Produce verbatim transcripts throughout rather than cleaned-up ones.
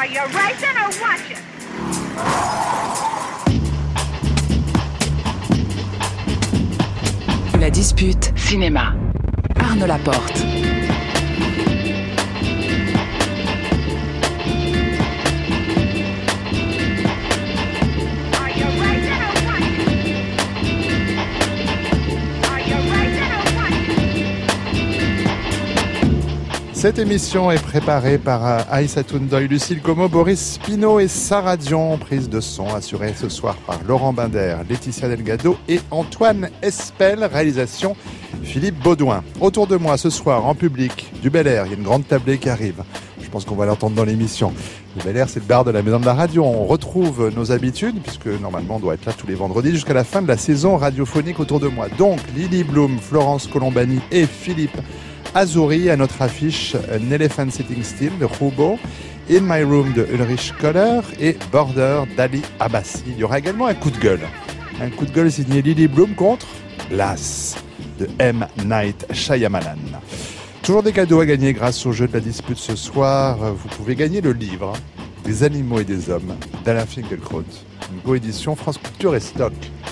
Are you racing or watching? La dispute cinéma. Arnaud Laporte. Cette émission est préparée par Aïssatou Ndoye, Lucille Como, Boris Pinault et Sarah Dion. Prise de son assurée ce soir par Laurent Binder, Laetitia Delgado et Antoine Espel. Réalisation Philippe Baudouin. Autour de moi ce soir, en public, du Bel Air. Il y a une grande tablée qui arrive. Je pense qu'on va l'entendre dans l'émission. Le Bel Air, c'est le bar de la Maison de la Radio. On retrouve nos habitudes, puisque normalement on doit être là tous les vendredis jusqu'à la fin de la saison radiophonique autour de moi. Donc, Lily Bloom, Florence Colombani et Philippe Azouri. À notre affiche, An Elephant Sitting Still de Roubaud, In My Room de Ulrich Köhler et Border d'Ali Abbasi. Il y aura également un coup de gueule. Un coup de gueule signé Lily Bloom contre Glass de M. Night Shyamalan. Toujours des cadeaux à gagner grâce au jeu de la dispute ce soir. Vous pouvez gagner le livre Des animaux et des hommes d'Alain Finkielkraut. Une coédition France Culture et Stock.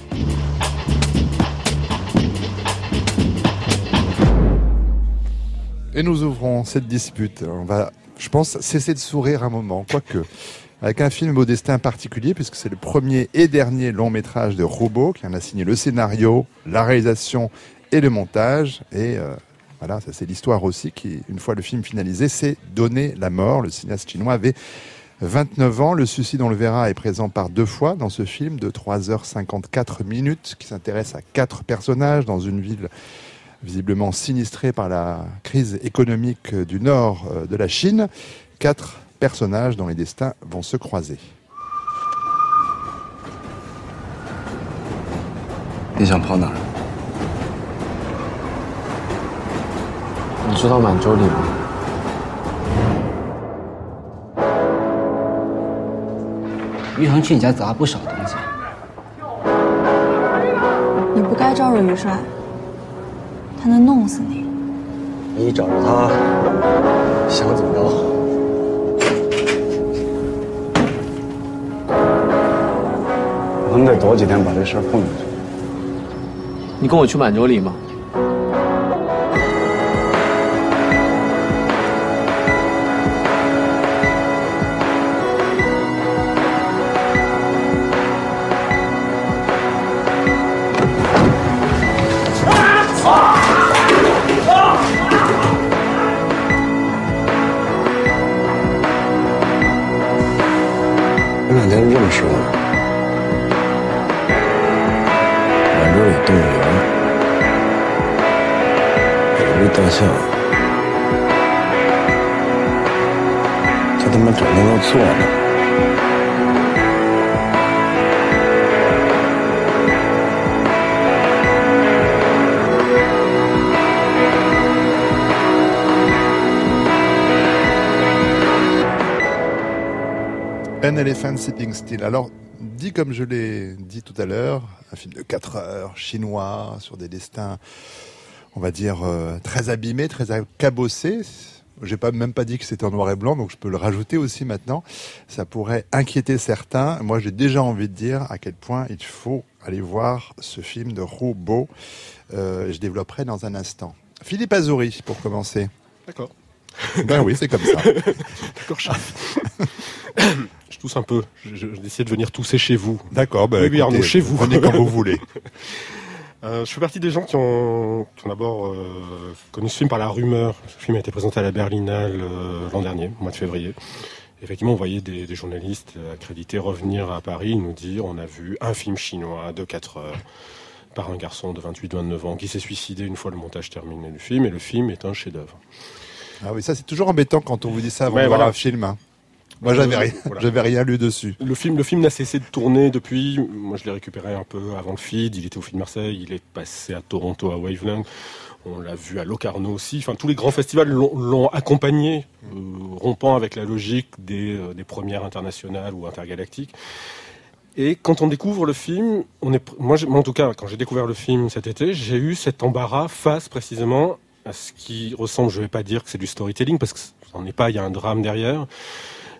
Et nous ouvrons cette dispute. On va, je pense, cesser de sourire un moment, quoique, avec un film au destin particulier, puisque c'est le premier et dernier long métrage de Roubaud, qui en a signé le scénario, la réalisation et le montage. Et euh, voilà, ça c'est l'histoire aussi, qui, une fois le film finalisé, s'est donné la mort. Le cinéaste chinois avait vingt-neuf ans. Le suicide, on le verra, est présent par deux fois dans ce film de trois heures cinquante-quatre minutes, qui s'intéresse à quatre personnages dans une ville visiblement sinistrée par la crise économique du nord de la Chine. Quatre personnages dont les destins vont se croiser. 你想跑哪儿？你知道满洲里吗？ 于恒去你家砸了不少东西。 你不该招惹于帅，他能弄死你。 你一找着他，想怎么着？我们得躲几天把这事儿混过去。 你跟我去满洲里吗？ 前两天是这么说的：满洲里动物园有只大象，他他妈整的都错了。 An Elephant Sitting Still. Alors, dit comme je l'ai dit tout à l'heure, un film de quatre heures, chinois, sur des destins, on va dire, euh, très abîmés, très cabossés. J'ai pas, même pas dit que c'était en noir et blanc, donc je peux le rajouter aussi maintenant. Ça pourrait inquiéter certains. Moi, j'ai déjà envie de dire à quel point il faut aller voir ce film de Roubaud. Euh, je développerai dans un instant. Philippe Azouri, pour commencer. D'accord. Ben oui, c'est comme ça. D'accord, chef. Je tousse un peu. Je, je, j'essaie de venir tousser chez vous. D'accord, ben oui, écoutez, Arnaud, chez vous. Venez quand vous voulez. Euh, je fais partie des gens qui ont, qui ont d'abord euh, connu ce film par la rumeur. Ce film a été présenté à la Berlinale euh, l'an dernier, au mois de février. Effectivement, on voyait des, des journalistes accrédités revenir à Paris nous dire on a vu un film chinois de quatre heures par un garçon de vingt-huit vingt-neuf ans qui s'est suicidé une fois le montage terminé du film, et le film est un chef-d'œuvre. Ah oui, ça c'est toujours embêtant quand on vous dit ça avant ouais, de voir voilà. un film. Hein. Moi, j'avais rien, voilà. j'avais rien lu dessus. Le film, le film n'a cessé de tourner depuis. Moi, je l'ai récupéré un peu avant le feed. Il était au Film Marseille, il est passé à Toronto, à Wavelength. On l'a vu à Locarno aussi. Enfin, tous les grands festivals l'ont, l'ont accompagné, euh, rompant avec la logique des, euh, des premières internationales ou intergalactiques. Et quand on découvre le film, on est, moi, moi, en tout cas, quand j'ai découvert le film cet été, j'ai eu cet embarras face précisément à ce qui ressemble. Je vais pas dire que c'est du storytelling parce que ça n'en est pas. Il y a un drame derrière.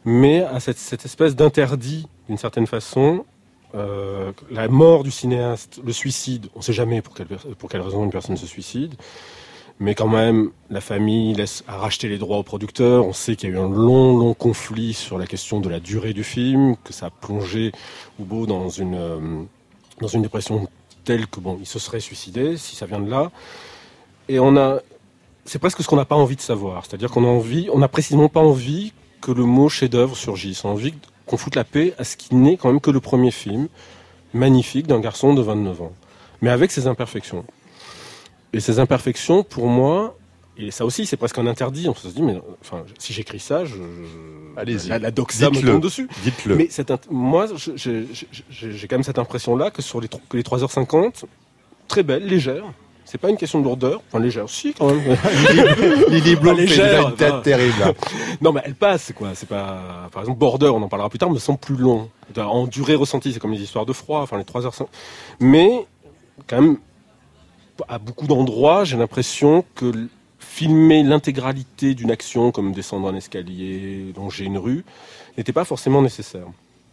mais à cette, cette espèce d'interdit, d'une certaine façon. Euh, la mort du cinéaste, le suicide, on ne sait jamais pour quelle, pour quelle raison une personne se suicide, mais quand même, la famille laisse à racheter les droits aux producteurs. On sait qu'il y a eu un long, long conflit sur la question de la durée du film, que ça a plongé Ubo dans une, euh, dans une dépression telle que bon, il se serait suicidé, si ça vient de là. Et on a, c'est presque ce qu'on n'a pas envie de savoir. C'est-à-dire qu'on a envie, on n'a précisément pas envie que le mot chef-d'œuvre surgisse. On a envie qu'on foute la paix à ce qui n'est quand même que le premier film magnifique d'un garçon de vingt-neuf ans, mais avec ses imperfections. Et ces imperfections, pour moi, et ça aussi, c'est presque un interdit. On se dit, mais enfin, si j'écris ça, je, allez-y, la, la doxa me tombe dessus. Dites-le. Mais cette, moi, je, je, je, j'ai quand même cette impression-là que sur les, que les trois heures cinquante, très belle, légère. C'est pas une question de lourdeur, enfin légère aussi quand même. Lily Bloom fait déjà une tête bah... terrible. Non mais elle passe quoi. C'est pas. Par exemple Border, on en parlera plus tard, me semble plus long. En durée ressentie, c'est comme les histoires de froid, enfin les trois heures cinquante. Mais quand même, à beaucoup d'endroits, j'ai l'impression que filmer l'intégralité d'une action, comme descendre un escalier, longer une rue, n'était pas forcément nécessaire.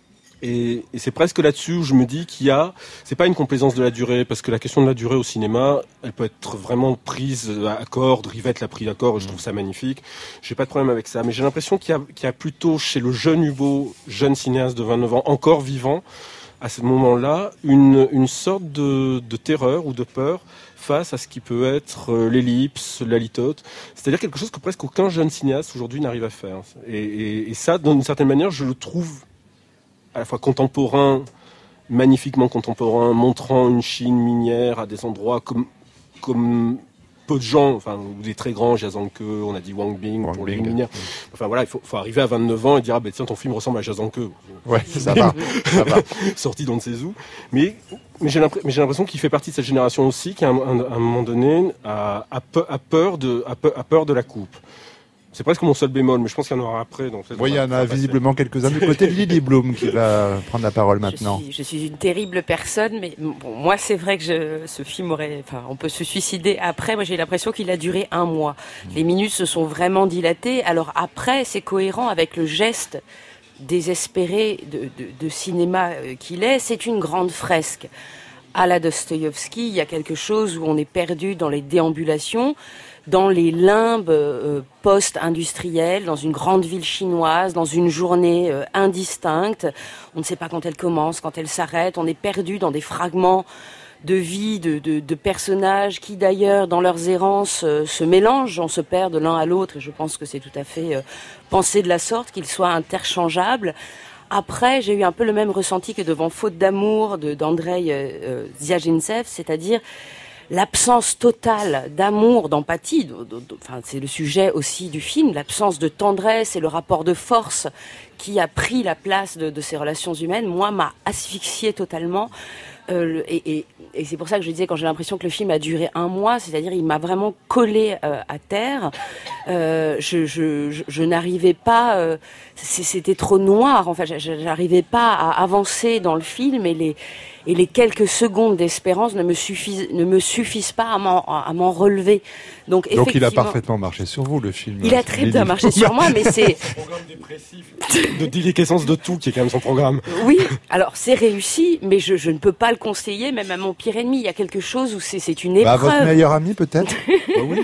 Et, et c'est presque là-dessus où je me dis qu'il y a, c'est pas une complaisance de la durée, parce que la question de la durée au cinéma, elle peut être vraiment prise à corde. Rivette l'a pris à corde, et je trouve ça magnifique. J'ai pas de problème avec ça, mais j'ai l'impression qu'il y a, qu'il y a plutôt chez le jeune Ubo, jeune cinéaste de vingt-neuf ans, encore vivant, à ce moment-là, une, une sorte de, de terreur ou de peur face à ce qui peut être l'ellipse, la litote. C'est-à-dire quelque chose que presque aucun jeune cinéaste aujourd'hui n'arrive à faire. Et, et, et ça, d'une certaine manière, je le trouve à la fois contemporain, magnifiquement contemporain, montrant une Chine minière à des endroits comme, comme peu de gens, enfin, ou des très grands, Jiazangke, on a dit Wang Bing Wang pour Bing. les minières. Enfin voilà, il faut, faut arriver à vingt-neuf ans et dire, ah ben tiens, ton film ressemble à Jiazangke. Ouais, ça va, ça va. Sorti d'on ne sait où. Mais, mais j'ai l'impression, mais j'ai l'impression qu'il fait partie de cette génération aussi, qui à un, un, un moment donné a, a, peu, a, peur de, a, peu, a peur de la coupe. C'est presque mon seul bémol, mais je pense qu'il y en aura après. Donc oui, il y en a visiblement quelques-uns du côté de Lily Bloom qui va prendre la parole maintenant. Je suis, je suis une terrible personne, mais bon, moi c'est vrai que je, ce film aurait, enfin, on peut se suicider après. Moi j'ai l'impression qu'il a duré un mois. Les minutes se sont vraiment dilatées. Alors après, c'est cohérent avec le geste désespéré de, de, de cinéma qu'il est. C'est une grande fresque. À la Dostoïevski, il y a quelque chose où on est perdu dans les déambulations, dans les limbes euh, post-industrielles, dans une grande ville chinoise, dans une journée euh, indistincte. On ne sait pas quand elle commence, quand elle s'arrête. On est perdu dans des fragments de vie, de, de, de personnages qui d'ailleurs, dans leurs errances, euh, se mélangent. On se perd de l'un à l'autre et je pense que c'est tout à fait euh, pensé de la sorte, qu'ils soient interchangeables. Après, j'ai eu un peu le même ressenti que devant Faute d'amour de d'Andrei euh, Zviagintsev, c'est-à-dire l'absence totale d'amour, d'empathie. De, de, de, enfin, c'est le sujet aussi du film, l'absence de tendresse et le rapport de force qui a pris la place de, de ces relations humaines. Moi, m'a asphyxié totalement. Euh, et, et, et c'est pour ça que je disais, quand j'ai l'impression que le film a duré un mois, c'est-à-dire il m'a vraiment collé euh, à terre. Euh, je, je, je, je n'arrivais pas, euh, c'était trop noir. Enfin, j'arrivais pas à avancer dans le film et les et les quelques secondes d'espérance ne me suffisent ne me suffisent pas à m'en à m'en relever. Donc, Donc effectivement, il a parfaitement marché sur vous, le film. Il a très bien marché sur moi, mais c'est programme dépressif de déliquescence de tout qui est quand même son programme. Oui, alors c'est réussi, mais je, je ne peux pas le conseiller, même à mon pire ennemi. Il y a quelque chose où c'est c'est une épreuve. Bah, à votre meilleur ami peut-être. Bah oui.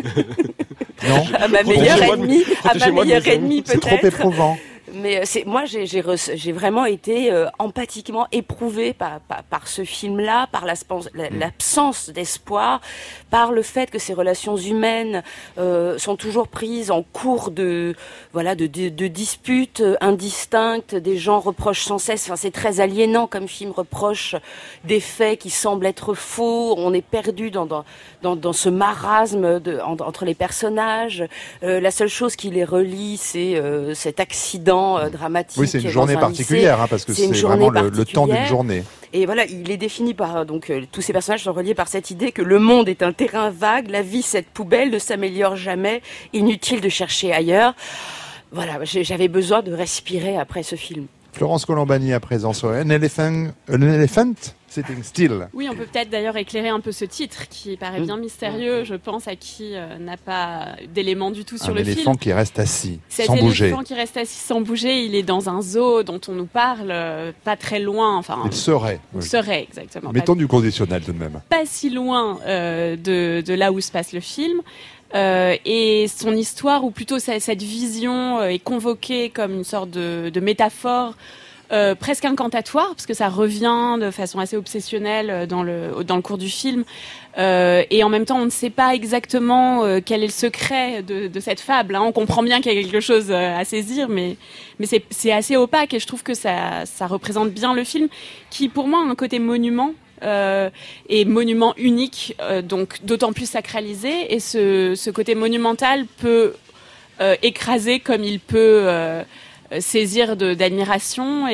Non. À ma meilleure ennemie, à ma meilleure ennemie peut-être. C'est trop éprouvant. Mais c'est moi j'ai j'ai j'ai vraiment été euh, empathiquement éprouvée par, par par ce film-là, par l'absence l'absence d'espoir, par le fait que ces relations humaines euh, sont toujours prises en cours de voilà de de, de disputes indistinctes. Des gens reprochent sans cesse. Enfin, c'est très aliénant comme film, reproche des faits qui semblent être faux. On est perdu dans dans dans, dans ce marasme de, en, entre les personnages. Euh, la seule chose qui les relie, c'est euh, cet accident dramatique. Oui, c'est une journée particulière, hein, parce que c'est, c'est vraiment le, le temps d'une journée. Et voilà, il est défini par, donc, euh, tous ces personnages sont reliés par cette idée que le monde est un terrain vague, la vie, cette poubelle, ne s'améliore jamais, inutile de chercher ailleurs. Voilà, j'avais besoin de respirer après ce film. Florence Colombani à présent sur An Elephant, An Elephant Sitting Still. Oui, on peut peut-être d'ailleurs éclairer un peu ce titre qui paraît bien mystérieux, je pense, à qui euh, n'a pas d'éléments du tout sur un le film. Un éléphant qui reste assis, Cet sans bouger. Cet éléphant qui reste assis sans bouger, il est dans un zoo dont on nous parle, euh, pas très loin. Enfin, il serait. Il oui. serait, exactement. Mettons pas, du conditionnel tout de même. Pas si loin euh, de, de là où se passe le film. Euh, et son histoire, ou plutôt sa, cette vision, euh, est convoquée comme une sorte de, de métaphore Euh, presque incantatoire, parce que ça revient de façon assez obsessionnelle dans le, dans le cours du film. Euh, et en même temps, on ne sait pas exactement euh, quel est le secret de, de cette fable. Hein. On comprend bien qu'il y a quelque chose euh, à saisir, mais, mais c'est, c'est assez opaque, et je trouve que ça, ça représente bien le film, qui pour moi a un côté monument. Euh, et monument unique, euh, donc d'autant plus sacralisé. Et ce, ce côté monumental peut euh, écraser comme il peut... Euh, saisir de, d'admiration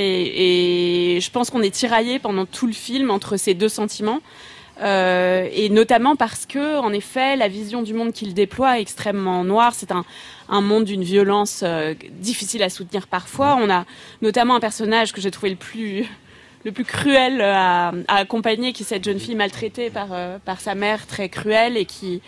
et, et je pense qu'on est tiraillé pendant tout le film entre ces deux sentiments euh, et notamment parce que en effet la vision du monde qu'il déploie est extrêmement noire. C'est un, un monde d'une violence euh, difficile à soutenir parfois. On a notamment un personnage que j'ai trouvé le plus le plus cruel à, à accompagner, qui est cette jeune fille maltraitée par euh, par sa mère, très cruelle, et qui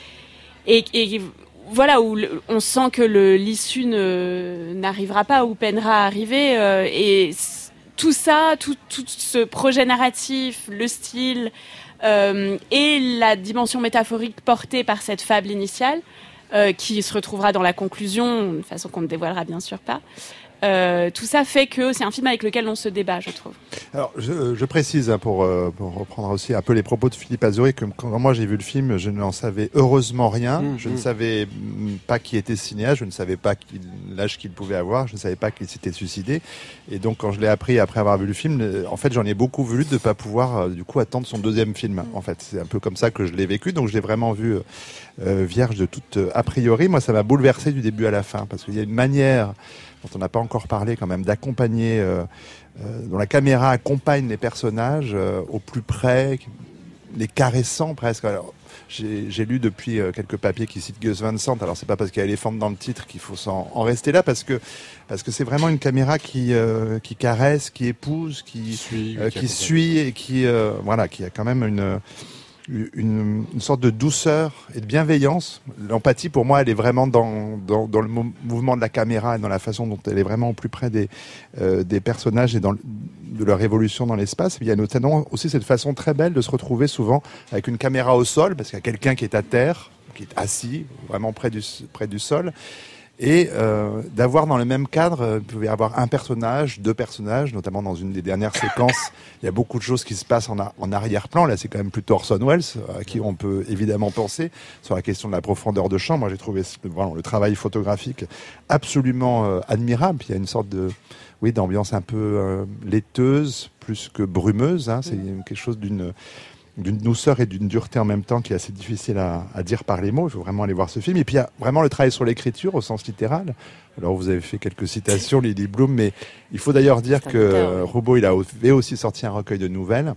et, et voilà, où le, on sent que le, l'issue ne, n'arrivera pas ou peinera à arriver. Euh, et c- tout ça, tout, tout ce projet narratif, le style euh, et la dimension métaphorique portée par cette fable initiale, euh, qui se retrouvera dans la conclusion, de façon qu'on ne dévoilera bien sûr pas. Euh, tout ça fait que c'est un film avec lequel on se débat, je trouve. Alors, je, je précise, hein, pour, euh, pour reprendre aussi un peu les propos de Philippe Azoury, que quand moi j'ai vu le film, je n'en savais heureusement rien. Mmh, je mmh. ne savais pas qui était cinéaste, je ne savais pas qu'il, l'âge qu'il pouvait avoir, je ne savais pas qu'il s'était suicidé. Et donc, quand je l'ai appris après avoir vu le film, en fait, j'en ai beaucoup voulu de ne pas pouvoir, euh, du coup, attendre son deuxième film. Mmh. En fait, c'est un peu comme ça que je l'ai vécu. Donc, je l'ai vraiment vu euh, vierge de toute euh, a priori. Moi, ça m'a bouleversé du début à la fin, parce qu'il y a une manière dont on n'a pas encore parlé quand même, d'accompagner, euh, euh, dont la caméra accompagne les personnages euh, au plus près, les caressant presque. Alors, j'ai, j'ai lu depuis euh, quelques papiers qui citent Gus Van Sant. Alors c'est pas parce qu'il y a éléphant dans le titre qu'il faut s'en en rester là, parce que parce que c'est vraiment une caméra qui euh, qui caresse, qui épouse, qui suit, euh, qui, qui suit et qui euh, voilà, qui a quand même une Une, une sorte de douceur et de bienveillance. L'empathie, pour moi, elle est vraiment dans, dans, dans le mou- mouvement de la caméra et dans la façon dont elle est vraiment au plus près des, euh, des personnages et dans le, de leur évolution dans l'espace. Il y a notamment aussi cette façon très belle de se retrouver souvent avec une caméra au sol, parce qu'il y a quelqu'un qui est à terre, qui est assis, vraiment près du, près du sol. Et euh, d'avoir dans le même cadre, euh, vous pouvez avoir un personnage, deux personnages, notamment dans une des dernières séquences. Il y a beaucoup de choses qui se passent en, a, en arrière-plan. Là, c'est quand même plutôt Orson Welles, à qui on peut évidemment penser sur la question de la profondeur de champ. Moi, j'ai trouvé vraiment le travail photographique absolument euh, admirable. Il y a une sorte de, oui, d'ambiance un peu euh, laiteuse, plus que brumeuse. Hein. C'est quelque chose d'une d'une douceur et d'une dureté en même temps qui est assez difficile à, à dire par les mots. Il faut vraiment aller voir ce film. Et puis il y a vraiment le travail sur l'écriture au sens littéral. Alors vous avez fait quelques citations, Lily Bloom, mais il faut d'ailleurs dire que euh, Roubaud, il avait aussi sorti un recueil de nouvelles.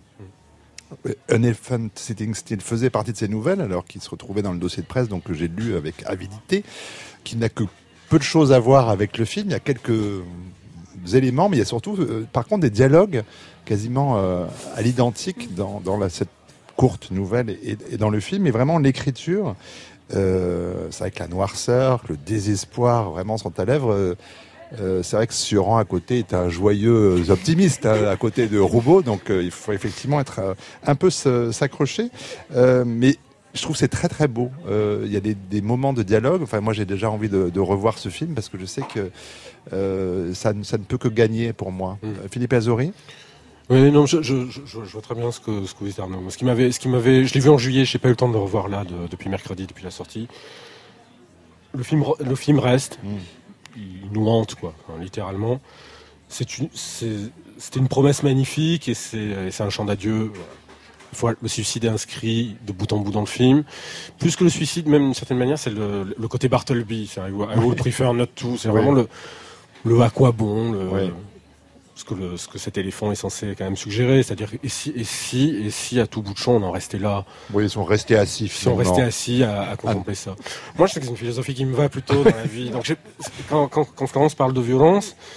An Elephant Sitting Still faisait partie de ces nouvelles, alors qu'il se retrouvait dans le dossier de presse, donc que j'ai lu avec avidité, qui n'a que peu de choses à voir avec le film. Il y a quelques éléments, mais il y a surtout, euh, par contre, des dialogues quasiment euh, à l'identique dans, dans la, cette courte nouvelle et, et dans le film. Et vraiment, l'écriture, euh, c'est vrai que la noirceur, le désespoir vraiment sont à l'œuvre. Euh, euh, c'est vrai que Sioran à côté est un joyeux optimiste hein, à côté de Roubaud, donc euh, il faut effectivement être euh, un peu se, s'accrocher. Euh, mais je trouve que c'est très très beau. Euh, il y a des, des moments de dialogue. Enfin, moi, j'ai déjà envie de, de revoir ce film parce que je sais que euh, ça, ça ne peut que gagner pour moi. Mmh. Philippe Azoury. Oui, non, je, je, je, je vois très bien ce que ce que vous dites, Arnaud. Ce qui m'avait, ce qui m'avait, je l'ai vu en juillet. J'ai pas eu le temps de le revoir là de, depuis mercredi, depuis la sortie. Le film, le film reste. Mmh. Il nous hante, quoi, enfin, littéralement. C'est une, c'est, c'était une promesse magnifique et c'est, et c'est un chant d'adieu. Il faut, le suicide est inscrit de bout en bout dans le film. Plus que le suicide, même d'une certaine manière, c'est le, le côté Bartleby. C'est I would prefer not to. C'est vraiment oui. le, le à quoi bon, le, oui. ce que le, ce que cet éléphant est censé quand même suggérer. C'est-à-dire, et si, et si, et si à tout bout de champ on en restait là. Oui, ils sont restés assis. Ils sont restés assis à, à contempler ah. ça. Moi, je sais que c'est une philosophie qui me va plutôt dans la vie. Donc, j'ai, quand, quand, quand Florence parle de violence,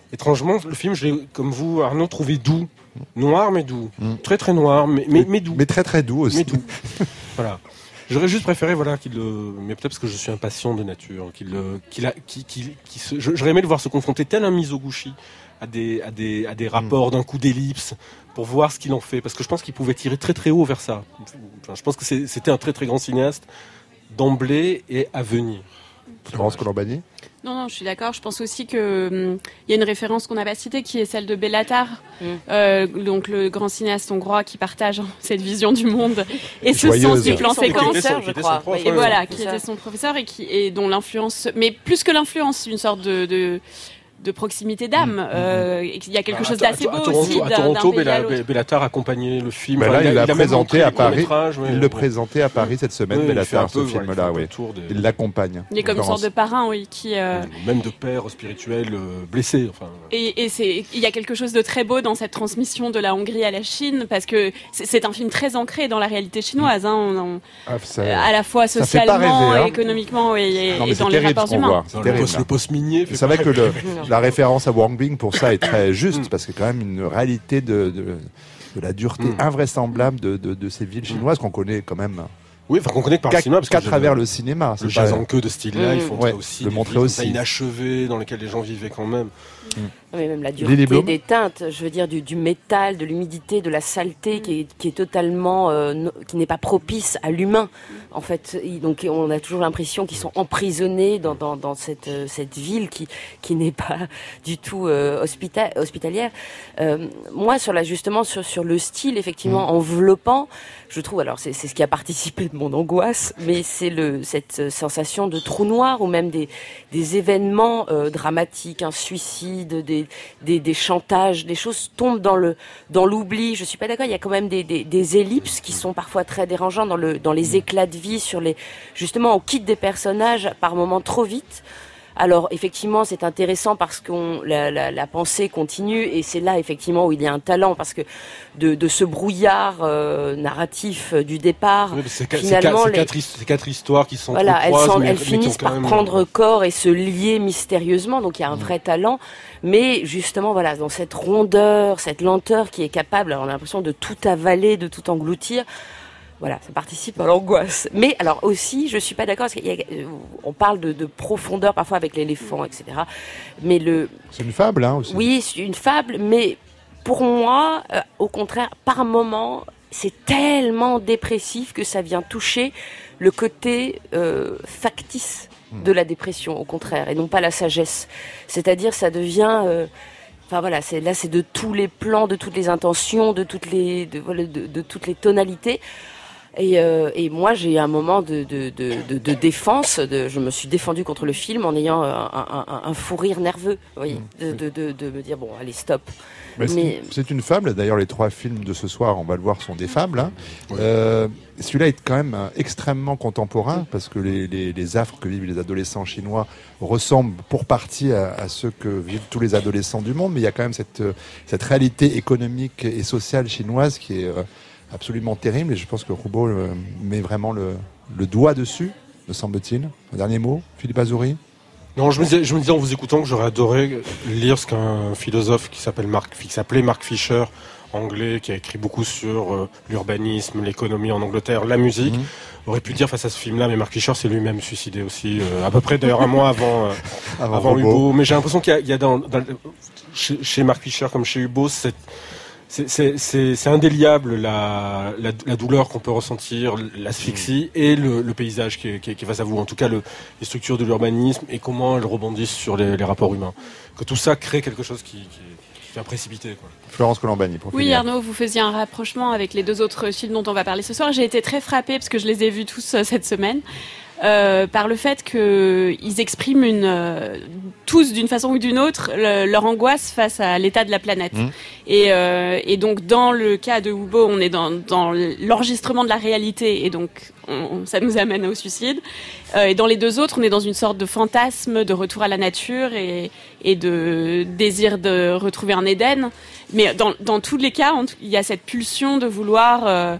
étrangement, le film, je l'ai, comme vous, Arnaud, trouvé doux. Noir, mais doux. Mm. Très, très noir, mais, mais, mais doux. Mais très, très doux aussi. Mais doux. Voilà. J'aurais juste préféré, voilà, qu'il le, mais peut-être parce que je suis impatient de nature, qu'il le, qu'il a, qu'il, qu'il, qu'il se, j'aurais aimé le voir se confronter tel un Mizoguchi à des, à des, à des rapports mm. d'un coup d'ellipse pour voir ce qu'il en fait. Parce que je pense qu'il pouvait tirer très, très haut vers ça. Enfin, je pense que c'est, c'était un très, très grand cinéaste d'emblée et à venir. Florence Colombani? Non, non, je suis d'accord. Je pense aussi que hum, y a une référence qu'on n'a pas citée, qui est celle de Béla Tarr, mm. euh, donc le grand cinéaste hongrois qui partage cette vision du monde et ce Joyeuse. sens du plan séquence, je crois. Et, et voilà, qui était son professeur et qui et dont l'influence, mais plus que l'influence, une sorte de, de de proximité d'âme. Mmh. Euh, il y a quelque bah, chose d'assez beau à, à, à aussi. À Toronto, Béla Tarr accompagnait le film. Bah là, enfin, il l'a présenté à Paris. Ouais, il le ouais. présentait à Paris cette semaine, ouais, Béla Tarr, ce peu, film-là. Ouais, oui. Des... Il l'accompagne. Il est comme une sorte de parrain, oui, qui. Euh... Même de père spirituel euh, blessé. Enfin. Et, et c'est, il y a quelque chose de très beau dans cette transmission de la Hongrie à la Chine, parce que c'est, c'est un film très ancré dans la réalité chinoise. Hein, on, on, ah, ça, à la fois socialement, rêver, hein. économiquement et, et, non, et dans les rapports humains. Le poste minier. C'est vrai que la référence à Wang Bing pour ça est très juste, parce que c'est quand même une réalité de, de, de la dureté mm. invraisemblable de, de, de ces villes chinoises qu'on connaît quand même. Oui, enfin qu'on connaît que par le cinéma, parce qu'à travers le cinéma. Le jazz en queue de ce style-là, mmh. il faut ouais, aussi le montrer aussi. Inachevé dans lesquels les gens vivaient quand même. Mmh. Mais même la dureté des teintes, je veux dire du, du métal, de l'humidité, de la saleté qui est, qui est totalement, euh, no, qui n'est pas propice à l'humain. En fait, donc on a toujours l'impression qu'ils sont emprisonnés dans, dans, dans cette, euh, cette ville qui, qui n'est pas du tout euh, hospita- hospitalière. Euh, moi, sur la justement sur, sur le style, effectivement, mmh. enveloppant, je trouve, alors c'est, c'est ce qui a participé de mon angoisse, mais c'est le cette sensation de trou noir ou même des, des événements euh, dramatiques, un suicide, des Des, des chantages, des choses tombent dans le dans l'oubli. Je suis pas d'accord. Il y a quand même des, des, des ellipses qui sont parfois très dérangeants dans le dans les éclats de vie, sur les justement on quitte des personnages par moments trop vite. Alors effectivement c'est intéressant parce que la, la, la pensée continue et c'est là effectivement où il y a un talent, parce que de, de ce brouillard euh, narratif du départ, oui, c'est, finalement c'est, quatre, les... c'est quatre histoires qui sont voilà, elles, sont, mais, elles finissent par même... prendre corps et se lier mystérieusement, donc il y a un mmh. vrai talent, mais justement voilà, dans cette rondeur, cette lenteur qui est capable, alors on a l'impression de tout avaler, de tout engloutir. Voilà, ça participe à l'angoisse. Mais alors aussi, je suis pas d'accord parce qu'on parle de, de profondeur parfois avec l'éléphant, et cetera. Mais le c'est une fable, hein aussi. Oui, c'est une fable, mais pour moi, euh, au contraire, par moment, c'est tellement dépressif que ça vient toucher le côté euh, factice de la dépression, au contraire, et non pas la sagesse. C'est-à-dire, ça devient euh, Enfin voilà, c'est, là c'est de tous les plans, de toutes les intentions, de toutes les, de, de, de toutes les tonalités. Et, euh, et moi, j'ai un moment de, de, de, de, de défense. De, je me suis défendue contre le film en ayant un, un, un fou rire nerveux, vous voyez, de, de, de, de me dire bon, allez, stop. Mais Mais... C'est, c'est une fable. D'ailleurs, les trois films de ce soir, on va le voir, sont des fables. Hein. Ouais. Euh, celui-là est quand même extrêmement contemporain parce que les, les, les affres que vivent les adolescents chinois ressemblent pour partie à, à ceux que vivent tous les adolescents du monde. Mais il y a quand même cette, cette réalité économique et sociale chinoise qui est euh, absolument terrible, et je pense que Roubaud euh, met vraiment le, le doigt dessus, me semble-t-il. Un dernier mot, Philippe Azouri? Non, je me disais, je me disais en vous écoutant que j'aurais adoré lire ce qu'un philosophe qui s'appelle Mark, qui s'appelait Mark Fisher, anglais, qui a écrit beaucoup sur euh, l'urbanisme, l'économie en Angleterre, la musique, mmh. aurait pu dire face à ce film-là, mais Mark Fisher s'est lui-même suicidé aussi, euh, à peu près d'ailleurs un mois avant, euh, avant, avant Hugo. Mais j'ai l'impression qu'il y a, il y a dans, dans, chez, chez Mark Fisher comme chez Hugo, cette C'est, c'est, c'est, c'est indéliable la, la, la douleur qu'on peut ressentir, l'asphyxie mmh. et le, le paysage qui est, qui, est, qui est face à vous. En tout cas, le, les structures de l'urbanisme et comment elles rebondissent sur les, les rapports humains. Que tout ça crée quelque chose qui, qui, qui vient précipiter, quoi. Florence Colombani, pour Oui, finir. Arnaud, vous faisiez un rapprochement avec les deux autres films dont on va parler ce soir. J'ai été très frappée parce que je les ai vus tous euh, cette semaine. Euh, par le fait qu'ils expriment une, euh, tous d'une façon ou d'une autre le, leur angoisse face à l'état de la planète. Mmh. Et, euh, et donc dans le cas de Hubo, on est dans, dans l'enregistrement de la réalité et donc on, ça nous amène au suicide. Euh, et dans les deux autres, on est dans une sorte de fantasme de retour à la nature et, et de désir de retrouver un Éden. Mais dans, dans tous les cas, il y a cette pulsion de vouloir... Euh,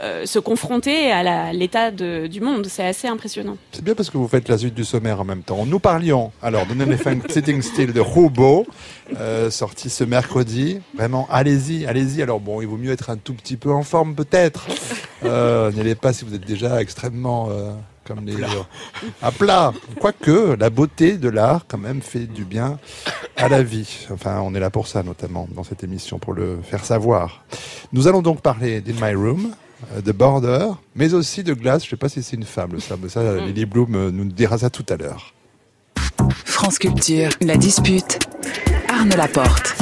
euh, se confronter à la, l'état de, du monde. C'est assez impressionnant. C'est bien parce que vous faites la suite du sommaire en même temps. Nous parlions alors de Elephant Sitting Still de Roubaud, euh, sorti ce mercredi. Vraiment, allez-y, allez-y. Alors bon, il vaut mieux être un tout petit peu en forme peut-être. Euh, n'y allez pas si vous êtes déjà extrêmement... Euh, comme les, à plat. Quoique, la beauté de l'art, quand même, fait du bien à la vie. Enfin, on est là pour ça, notamment, dans cette émission, pour le faire savoir. Nous allons donc parler d'In My Room, de Border, mais aussi de Glass. Je ne sais pas si c'est une femme, ça. Mais ça, Lily Bloom nous dira ça tout à l'heure. France Culture, la dispute. Arnaud Laporte.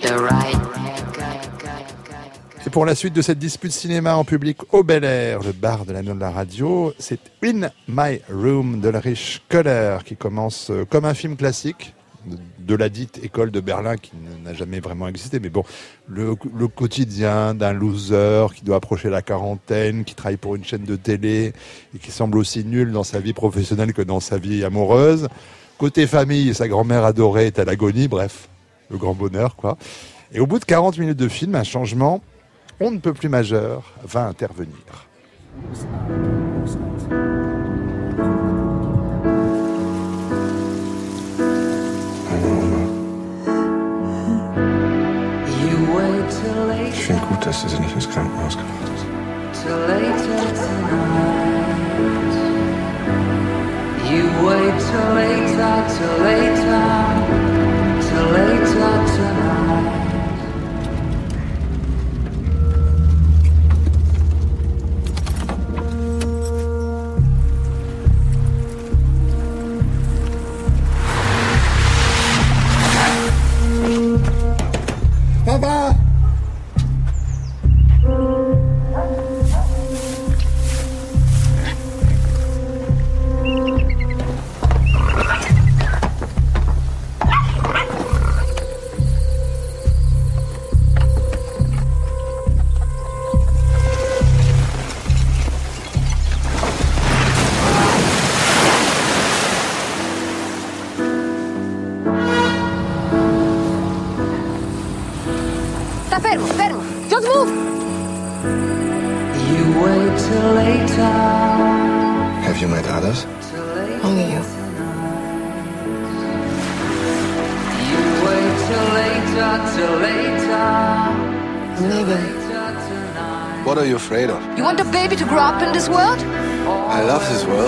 Et pour la suite de cette dispute cinéma en public au Bel Air, le bar de la de la radio, c'est In My Room de Ulrich Köhler qui commence comme un film classique de la dite école de Berlin qui n'a jamais vraiment existé. Mais bon, le, le quotidien d'un loser qui doit approcher la quarantaine, qui travaille pour une chaîne de télé et qui semble aussi nul dans sa vie professionnelle que dans sa vie amoureuse. Côté famille, sa grand-mère adorée est à l'agonie. Bref, le grand bonheur, quoi. Et au bout de quarante minutes de film, un changement on ne peut plus majeur va intervenir. Ich finde gut, dass du sie nicht ins Krankenhaus gebracht hast. You wait till later, till later, till later tonight. Papa! Have you met others? Only you. You wait till later, till later. I'm leaving. What are you afraid of? You want a baby to grow up in this world? I love this world.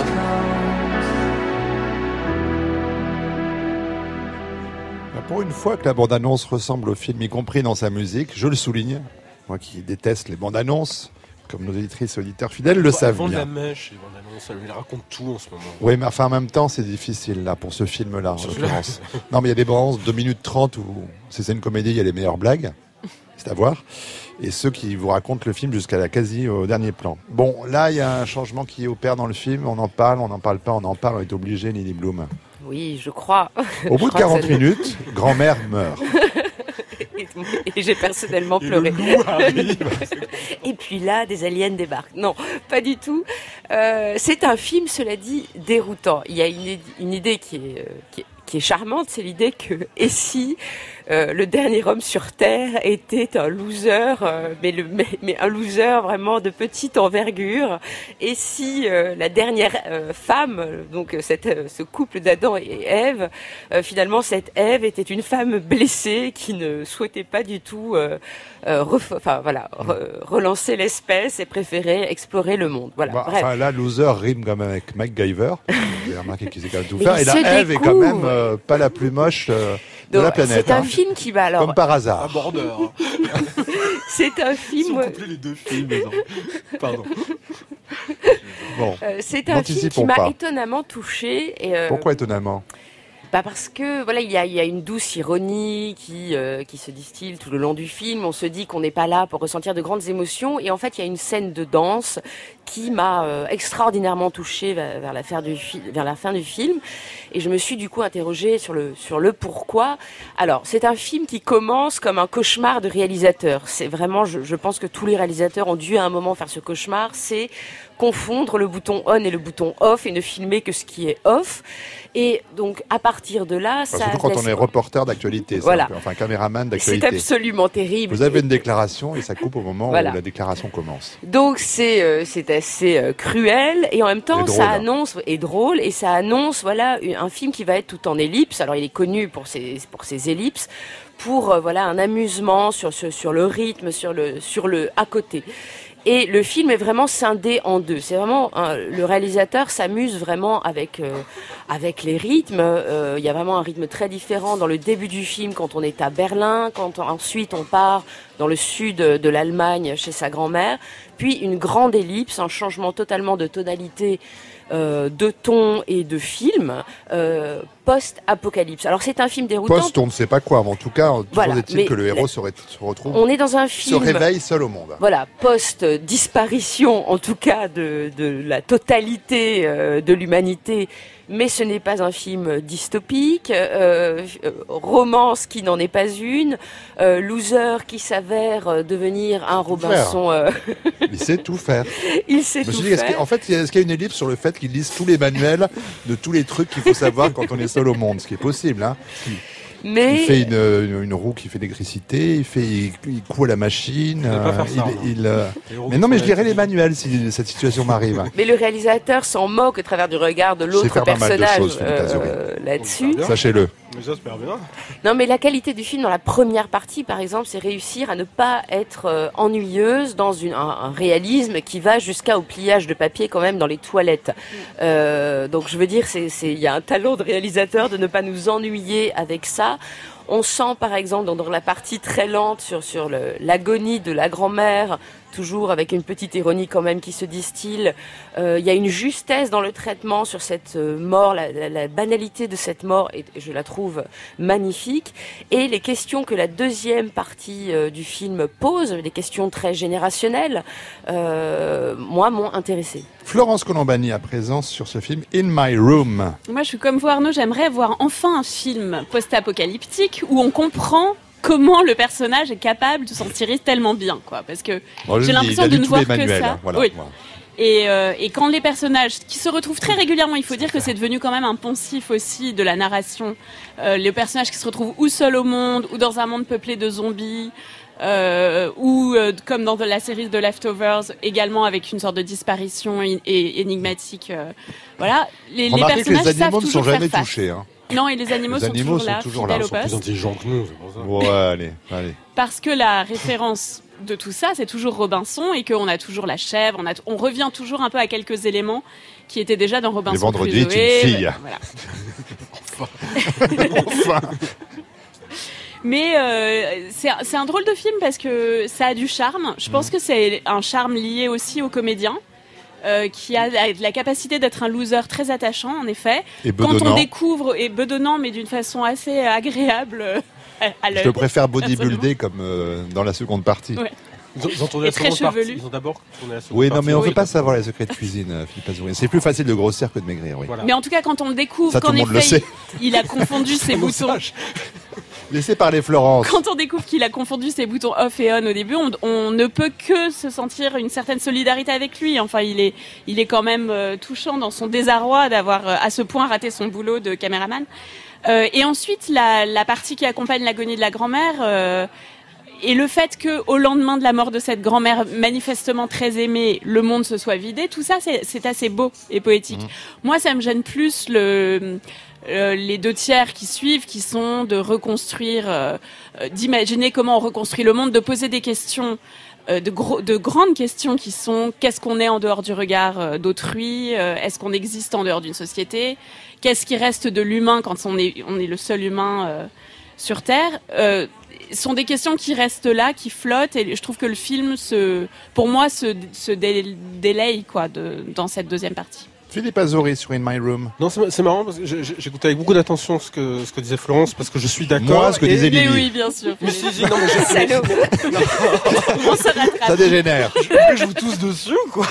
Pour une fois que la bande-annonce ressemble au film, y compris dans sa musique, je le souligne, moi qui déteste les bandes-annonces, comme nos éditrices et auditeurs fidèles le savent bien. La mèche, les bandes-annonces, elle raconte tout en ce moment. Oui, mais enfin en même temps, c'est difficile là pour ce film-là, en l'occurrence. Non, mais il y a des bandes, deux minutes trente où si c'est une comédie, il y a les meilleures blagues, c'est à voir. Et ceux qui vous racontent le film jusqu'à la quasi au dernier plan. Bon, là, il y a un changement qui opère dans le film. On en parle, on n'en parle pas, on en parle. On est obligé, Lily Bloom. Oui, je crois. Au bout de quarante minutes, grand-mère meurt. Et, et j'ai personnellement et pleuré. Le loup arrive. Et puis là, des aliens débarquent. Non, pas du tout. Euh, c'est un film, cela dit, déroutant. Il y a une, une idée qui est, euh, qui est qui est charmante, c'est l'idée que, et si euh, le dernier homme sur Terre était un loser, euh, mais, le, mais, mais un loser vraiment de petite envergure, et si euh, la dernière euh, femme, donc cette, euh, ce couple d'Adam et Ève, euh, finalement cette Ève était une femme blessée qui ne souhaitait pas du tout euh, euh, ref, enfin, voilà, re, relancer l'espèce et préférait explorer le monde. Voilà. Bon, Bref. enfin là, loser rime quand même avec MacGyver. Vous avez remarqué qu'il sait quand même tout Mais faire. il Et la se Ève est quand découvre. même euh, pas la plus moche euh, de Donc, la planète. c'est un hein. film qui va alors. Comme par hasard. À Border. C'est un Si film. on couplait les deux films, les enfants. Pardon. Bon, Euh, c'est un film qui N'anticipons m'a pas. étonnamment touchée. Et, euh, pourquoi étonnamment? Bah parce que voilà, il y a, il y a une douce ironie qui euh, qui se distille tout le long du film. On se dit qu'on n'est pas là pour ressentir de grandes émotions, et en fait, il y a une scène de danse qui m'a euh, extraordinairement touchée vers, vers la fin du fi- vers la fin du film. Et je me suis du coup interrogée sur le sur le pourquoi. Alors, c'est un film qui commence comme un cauchemar de réalisateur. C'est vraiment, je, je pense que tous les réalisateurs ont dû à un moment faire ce cauchemar. C'est confondre le bouton on et le bouton off et ne filmer que ce qui est off. Et donc, à partir partir de là, enfin, ça surtout quand laisse... on est reporter d'actualité, Voilà. peu, enfin caméraman C'est d'actualité. absolument terrible. Vous avez une déclaration et ça coupe au moment Voilà. où la déclaration commence. Donc c'est euh, c'est assez euh, cruel et en même temps Et drôle, ça hein. annonce et drôle et ça annonce voilà une- un film qui va être tout en ellipse. Alors il est connu pour ses pour ses ellipses, pour euh, voilà un amusement sur, sur sur le rythme, sur le sur le à côté. Et le film est vraiment scindé en deux. C'est vraiment un- le réalisateur s'amuse vraiment avec euh, avec les rythmes. Euh, Il y a vraiment un rythme très différent dans le début du film quand on est à Berlin, quand on- ensuite on part dans le sud de l'Allemagne chez sa grand-mère, puis une grande ellipse, un changement totalement de tonalité, euh, de ton et de film euh, post-apocalypse. Alors c'est un film déroutant. Post, on ne sait pas quoi, mais en tout cas, toujours Voilà, est-il mais que le héros la- se, re- se retrouve, On est dans un se film. réveille seul au monde. Voilà, post-disparition, en tout cas, de, de la totalité euh, de l'humanité. Mais ce n'est pas un film dystopique, euh, euh, romance qui n'en est pas une, euh, loser qui s'avère euh, devenir un Robinson. euh, Il sait tout faire. il sait Je me tout suis dit, est-ce qu'il- faire. en fait, il y a- est-ce qu'il y a une ellipse sur le fait qu'ils lisent tous les manuels de tous les trucs qu'il faut savoir quand on est seul au monde, ce qui est possible, hein. Mais Il fait une, une, une roue qui fait l'électricité, il fait, il, il coud à la machine. Il va pas euh, faire ça, non. il, il, euh, Les héros mais non, mais je qui sont lirai là, les manuels si cette situation m'arrive. Mais le réalisateur s'en moque au travers du regard de Je sais l'autre faire pas mal de personnage choses, Philippe Azoury. euh, là-dessus. Bien. Sachez-le. Mais j'espère bien. Non, mais la qualité du film dans la première partie, par exemple, c'est réussir à ne pas être euh, ennuyeuse dans une, un, un réalisme qui va jusqu'au pliage de papier quand même dans les toilettes. Euh, donc je veux dire, c'est, c'est, il y a un talent de réalisateur de ne pas nous ennuyer avec ça. On sent par exemple dans, dans la partie très lente sur, sur le, l'agonie de la grand-mère, toujours avec une petite ironie quand même qui se distille. Euh, il y a une justesse dans le traitement sur cette euh, mort, la, la, la banalité de cette mort, et, et je la trouve magnifique. Et les questions que la deuxième partie euh, du film pose, des questions très générationnelles, euh, moi, m'ont intéressée. Florence Colombani à présent sur ce film In My Room. Moi, je suis comme vous, Arnaud, j'aimerais voir enfin un film post-apocalyptique où on comprend comment le personnage est capable de s'en tirer tellement bien, quoi. Parce que Bon, je j'ai le dis, l'impression il a de lu ne tous voir les que manuels, ça. hein, voilà, Oui. voilà. Et, euh, et quand les personnages qui se retrouvent très régulièrement, il faut dire que c'est devenu quand même un poncif aussi de la narration. Euh, les personnages qui se retrouvent ou seuls au monde, ou dans un monde peuplé de zombies, euh, ou euh, comme dans la série de Leftovers, également avec une sorte de disparition é- é- énigmatique. Euh, voilà, les, les Remarquez que personnages les animaux savent ne sont toujours faire jamais face. touchés. Hein. Non, et les animaux, Les sont, animaux toujours sont là, toujours là, fidèles ils au sont Plus poste. intelligents que nous, c'est pour ça. Ouais, allez, allez. Parce que la référence de tout ça, c'est toujours Robinson et qu'on a toujours la chèvre, on, a, on revient toujours un peu à quelques éléments qui étaient déjà dans Robinson Les vendredis Crusoe. est une fille. Voilà. Enfin. Mais euh, c'est, un- c'est un drôle de film parce que ça a du charme. Je pense que c'est un charme lié aussi au comédien. Euh, qui a la, la capacité d'être un loser très attachant, en effet. Et Quand bedonnant. on découvre, et bedonnant, mais d'une façon assez agréable euh, à, à Je l'œil. te préfère bodybuilder comme euh, dans la seconde partie. Ouais. Ils ont, ils ont tourné Et la très seconde partie. chevelu. Ils ont d'abord tourné la seconde Oui, partie. non, mais on ne Oui. veut pas savoir les secrets de cuisine, euh, Philippe Azoury. C'est plus facile de grossir que de maigrir, oui. Voilà. Mais en tout cas, quand on le découvre Ça, tout qu'en le monde le effet, sait. il, il a confondu ses On boutons. sache. Laissez parler Florence. Quand on découvre qu'il a confondu ses boutons off et on au début, on, on ne peut que se sentir une certaine solidarité avec lui. Enfin, il est, il est quand même euh, touchant dans son désarroi d'avoir euh, à ce point raté son boulot de caméraman. Euh, et ensuite, la, la partie qui accompagne l'agonie de la grand-mère. Euh, Et le fait que, au lendemain de la mort de cette grand-mère manifestement très aimée, le monde se soit vidé, tout ça, c'est, c'est assez beau et poétique. Mmh. Moi, ça me gêne plus le, euh, les deux tiers qui suivent, qui sont de reconstruire, euh, euh, d'imaginer comment on reconstruit le monde, de poser des questions, euh, de, gros, de grandes questions qui sont qu'est-ce qu'on est en dehors du regard euh, d'autrui, euh, est-ce qu'on existe en dehors d'une société, qu'est-ce qui reste de l'humain quand on est, on est le seul humain euh, sur Terre. Euh, sont des questions qui restent là, qui flottent, et je trouve que le film, se, pour moi, se, se dé, délaye quoi, de, dans cette deuxième partie. Philippe Azoury sur In My Room. Non, c'est, c'est marrant parce que j'ai- j'ai- j'écoutais avec beaucoup d'attention ce que, ce que disait Florence parce que je suis d'accord. Moi, ce que et- disait Mais Lily. oui, bien sûr. Mais si, si, non, mais je, Salaud. On se rattrape. Ça dégénère. je, je vous tous dessus, quoi.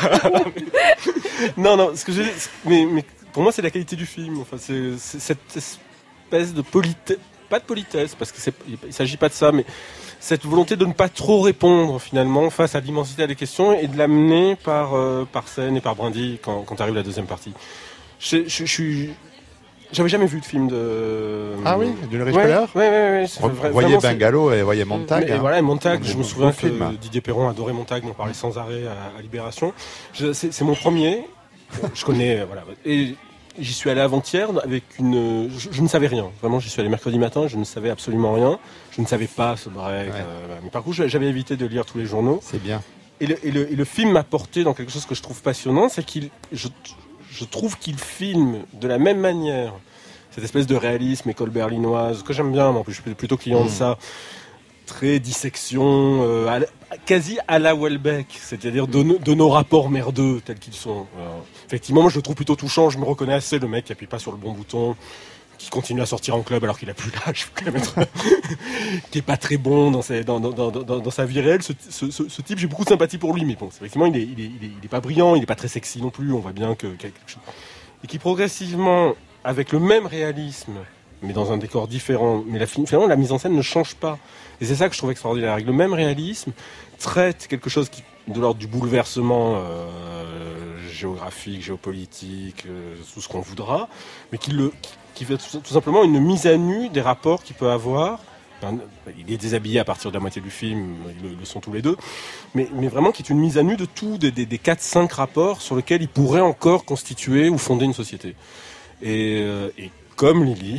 non, non, ce que j'ai, mais, mais pour moi, c'est la qualité du film. Enfin, c'est, c'est cette espèce de politesse, pas de politesse, parce que c'est, il s'agit pas de ça, mais cette volonté de ne pas trop répondre finalement face à l'immensité des questions et de l'amener par euh, par scène et par brindilles quand, quand arrive la deuxième partie. Je, je, je suis J'avais jamais vu de film de... Ah oui, d'une Rich ouais, Peller ouais, ouais, ouais, Vous voyez Bungalow et voyez Montag. Mais, hein. Et voilà, Montag, On je est me bon souviens que film. euh, Didier Perron adorait Montag, m'en parlait sans arrêt à, à Libération. Je, c'est, c'est mon premier, je connais, voilà. Et j'y suis allé avant-hier avec une... Je, je ne savais rien, vraiment, j'y suis allé mercredi matin, je ne savais absolument rien. Je ne savais pas ce break. Ouais. Euh, mais par contre, j'avais évité de lire tous les journaux. C'est bien. Et le, et le, et le film m'a porté dans quelque chose que je trouve passionnant, c'est qu'il... Je, je trouve qu'il filme de la même manière cette espèce de réalisme, école berlinoise, que j'aime bien, moi, je suis plutôt client mmh. de ça, très dissection, euh, à la, quasi à la Houellebecq, c'est-à-dire de, de nos rapports merdeux tels qu'ils sont. Alors, effectivement, moi je le trouve plutôt touchant, je me reconnais assez, le mec qui appuie pas sur le bon bouton, qui continue à sortir en club alors qu'il a plus l'âge, quand même être... qui est pas très bon dans sa, dans, dans, dans, dans, dans sa vie réelle. Ce, ce, ce, ce type, j'ai beaucoup de sympathie pour lui, mais bon, effectivement, il est, il, est, il, est, il est pas brillant, il est pas très sexy non plus, on voit bien que quelque chose... Et qui progressivement, avec le même réalisme, mais dans un décor différent, mais la, finalement la mise en scène ne change pas. Et c'est ça que je trouve extraordinaire. Avec le même réalisme, traite quelque chose qui, de l'ordre du bouleversement euh, géographique, géopolitique, euh, tout ce qu'on voudra, mais qui, le, qui, qui fait tout, tout simplement une mise à nu des rapports qu'il peut avoir. Enfin, il est déshabillé à partir de la moitié du film, ils le, ils le sont tous les deux, mais, mais vraiment qui est une mise à nu de tout, des, des, des quatre cinq rapports sur lesquels il pourrait encore constituer ou fonder une société. Et, euh, et comme Lily.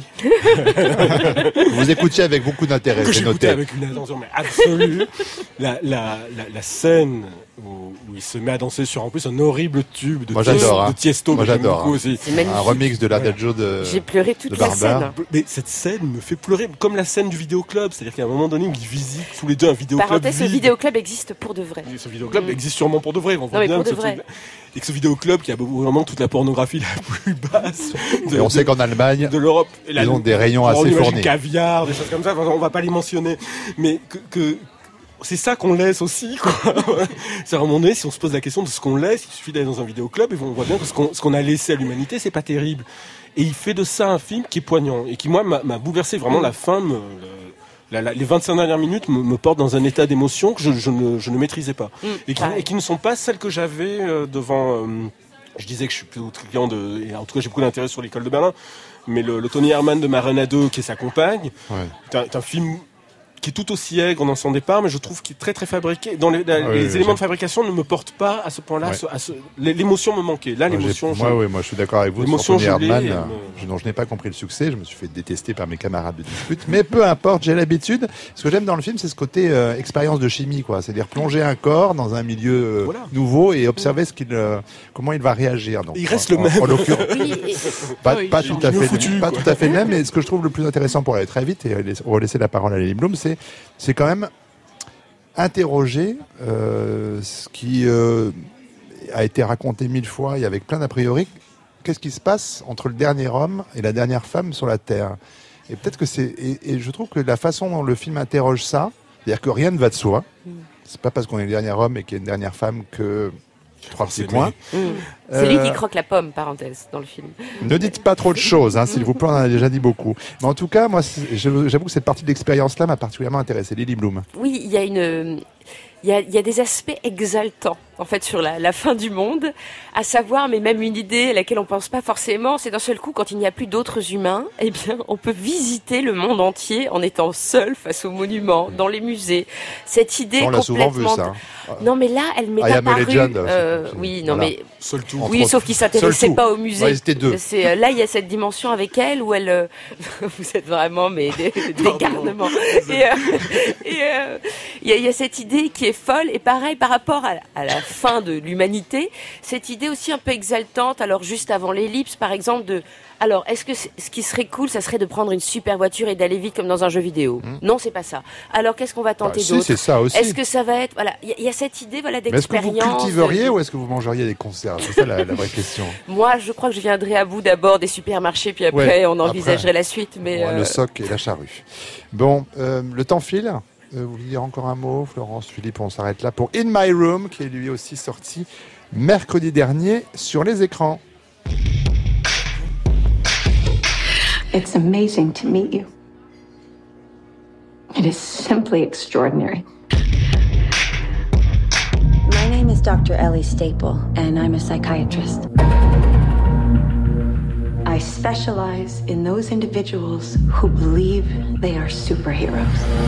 Vous écoutiez avec beaucoup d'intérêt, que j'ai noté. J'écoutais avec une attention mais absolue. la, la, la, la scène où, où il se met à danser sur en plus un horrible tube de, Moi, Tiesto, j'adore, hein. de Tiesto. Moi, j'adore. Hein. Aussi. C'est magnifique. Un remix de l'Adagio de J'ai pleuré toute de la Barber. scène. Mais cette scène me fait pleurer, comme la scène du vidéoclub. C'est-à-dire qu'à un moment donné où ils visitent tous les deux un vidéoclub. Parenthèse, vide. ce vidéoclub existe pour de vrai. Ce vidéoclub mmh. existe sûrement pour de vrai. On voit non, mais bien pour que de ce vrai. truc, et que ce vidéoclub qui a vraiment toute la pornographie la plus basse. De, Et on de, sait qu'en Allemagne, de l'Europe. Et ils ont des rayons assez fournis. Caviar, des choses comme ça. Enfin, on va pas les mentionner, mais que, que c'est ça qu'on laisse aussi, quoi. C'est à un moment donné, si on se pose la question de ce qu'on laisse, il suffit d'aller dans un vidéoclub et on voit bien que ce qu'on, ce qu'on a laissé à l'humanité, c'est pas terrible. Et il fait de ça un film qui est poignant et qui, moi, m'a, m'a bouleversé. Vraiment, la fin, me, la, la, les vingt-cinq dernières minutes me, me portent dans un état d'émotion que je, je, ne, je ne maîtrisais pas. Mmh, et, qui, et qui ne sont pas celles que j'avais euh, devant... Euh, je disais que je suis plutôt client de... Et en tout cas, j'ai beaucoup d'intérêt sur l'école de Berlin. Mais le, le Tony Herman de Marina deux, qui est sa compagne, ouais. est, un, est un film qui est tout aussi aigre dans son départ, mais je trouve qu'il est très très fabriqué. Dans les, la, ah oui, les oui, éléments de fabrication ne me portent pas à ce point-là. Ouais. Ce, à ce, l'émotion me manquait. Là, moi, l'émotion... Moi, oui, moi, je suis d'accord avec vous. L'émotion, sur Tony je, Herman, l'ai, euh, je, non, je n'ai pas compris le succès. Je me suis fait détester par mes camarades de dispute. Mais peu importe, j'ai l'habitude. Ce que j'aime dans le film, c'est ce côté euh, expérience de chimie, quoi. C'est-à-dire plonger un corps dans un milieu euh, voilà. nouveau et observer ce qu'il, euh, comment il va réagir. Donc, il reste en, le même. En, en l'occurrence, oui, et... pas, oui, pas tout à fait, foutu, pas tout à fait le même. Mais ce que je trouve le plus intéressant pour aller très vite et relaisser la parole à Lily Bloom, c'est, c'est quand même interroger euh, ce qui euh, a été raconté mille fois et avec plein d'a priori. Qu'est-ce qui se passe entre le dernier homme et la dernière femme sur la Terre ? Et peut-être que c'est et, et je trouve que la façon dont le film interroge ça, c'est-à-dire que rien ne va de soi. Mm. C'est pas parce qu'on est le dernier homme et qu'il y a une dernière femme que trois petits points. Mmh. C'est euh, lui qui croque la pomme, parenthèse, dans le film. Ne dites pas trop de choses, hein, s'il vous plaît, on en a déjà dit beaucoup. Mais en tout cas, moi, j'avoue que cette partie de l'expérience-là m'a particulièrement intéressée. Lily Bloom. Oui, il y a une... Il y, a, il y a des aspects exaltants, en fait, sur la, la fin du monde, à savoir, mais même une idée à laquelle on pense pas forcément, c'est d'un seul coup, quand il n'y a plus d'autres humains, eh bien, on peut visiter le monde entier en étant seul face aux monuments, dans les musées. Cette idée on complètement... l'a souvent vu, ça. Hein. Non, mais là, elle m'est apparue... Euh, oui, non, voilà. mais... Seul tout. Oui, sauf qu'il s'intéressait pas au musée. Ouais, c'était deux. C'est, euh, là, il y a cette dimension avec elle où elle... Euh... Vous êtes vraiment, mais des, des garnements. Et euh, il euh, y, y a cette idée qui est folle, et pareil par rapport à, à la fin de l'humanité, cette idée aussi un peu exaltante, alors juste avant l'ellipse par exemple de, alors est-ce que c'est, ce qui serait cool ça serait de prendre une super voiture et d'aller vite comme dans un jeu vidéo, mmh. non c'est pas ça, alors qu'est-ce qu'on va tenter bah, d'autre, si, c'est ça aussi. Est-ce que ça va être, voilà, il y, y a cette idée voilà d'expérience. Mais est-ce que vous cultiveriez de... ou est-ce que vous mangeriez des conserves, c'est ça la, la vraie question. Moi je crois que je viendrai à bout d'abord des supermarchés puis après ouais, on envisagerait après, la suite, mais bon, euh... le soc et la charrue. Bon, euh, le temps file. Euh, vous voulez dire encore un mot, Florence, Philippe, on s'arrête là pour In My Room, qui est lui aussi sorti mercredi dernier sur les écrans. It's amazing to meet you. It is simply extraordinary. My name is Doctor Ellie Staple, and I'm a psychiatrist. I I specialize in those individuals who believe they are superheroes.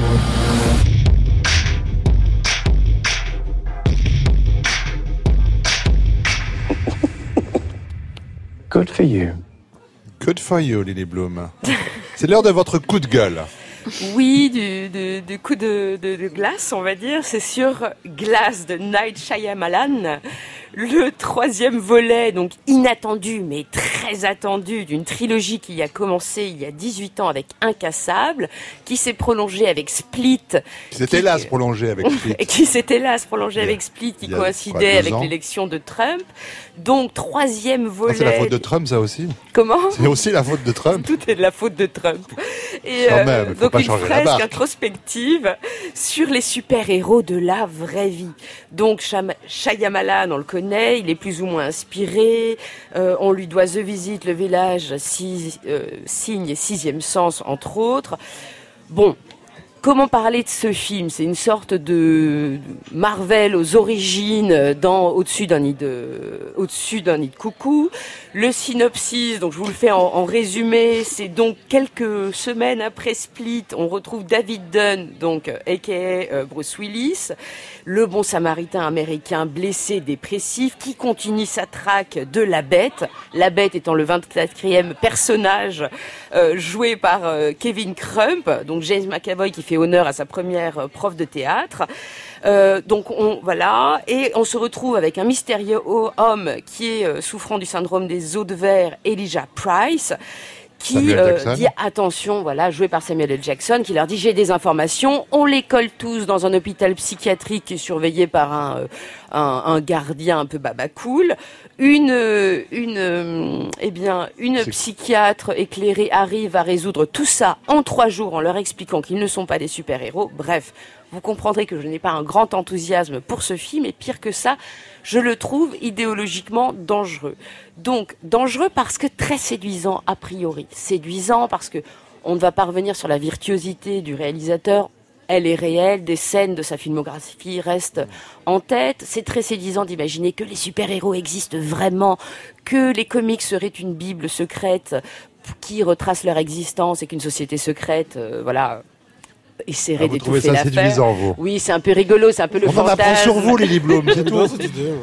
Good for you. Good for you, Lily Bloom. C'est l'heure de votre coup de gueule. Oui, du, du, du coup de, de, de glace, on va dire. C'est sur Glass de Night Shyamalan. Le troisième volet, donc inattendu, mais très attendu, d'une trilogie qui a commencé il y a dix-huit ans avec Incassable, qui s'est prolongée avec Split. Qui s'est hélas prolongée avec Split. Et qui s'est hélas prolongée avec Split, qui coïncidait avec ans. l'élection de Trump. Donc, troisième volet. Ah, c'est la faute de Trump, ça aussi. Comment ? C'est aussi la faute de Trump. Tout est de la faute de Trump. Et Quand même, faut donc pas une changer la fresque barque. introspective sur les super-héros de la vraie vie. Donc Sham- Shyamalan, on le connaît, il est plus ou moins inspiré. Euh, on lui doit The Visit, Le Village, six, euh, Signe et Sixième Sens, entre autres. Bon. Comment parler de ce film ? C'est une sorte de Marvel aux origines, dans au-dessus d'un nid de au-dessus d'un nid de coucou. Le synopsis, donc je vous le fais en, en résumé, c'est donc quelques semaines après Split, on retrouve David Dunn, donc aka euh, Bruce Willis, le bon samaritain américain blessé, dépressif, qui continue sa traque de la Bête. La Bête étant le vingt-quatrième personnage euh, joué par euh, Kevin Crump, donc James McAvoy qui fait honneur à sa première prof de théâtre. Euh, donc on voilà et on se retrouve avec un mystérieux homme qui est euh, souffrant du syndrome des os de verre, Elijah Price, qui euh, dit attention, voilà, joué par Samuel L. Jackson, qui leur dit j'ai des informations, on les colle tous dans un hôpital psychiatrique qui est surveillé par un, euh, un, un gardien un peu babacool. Une, une, euh, eh bien, une C'est... psychiatre éclairée arrive à résoudre tout ça en trois jours en leur expliquant qu'ils ne sont pas des super-héros. Bref, vous comprendrez que je n'ai pas un grand enthousiasme pour ce film, et pire que ça, je le trouve idéologiquement dangereux. Donc, dangereux parce que très séduisant a priori. Séduisant parce que on ne va pas revenir sur la virtuosité du réalisateur. Elle est réelle, des scènes de sa filmographie restent en tête. C'est très séduisant d'imaginer que les super-héros existent vraiment, que les comics seraient une bible secrète qui retrace leur existence et qu'une société secrète, euh, voilà... essaierait ah, d'étouffer l'affaire. Vous trouvez ça séduisant, vous ? Oui, c'est un peu rigolo, c'est un peu le On fantasme. On en apprend sur vous, Lily Bloom, c'est tout.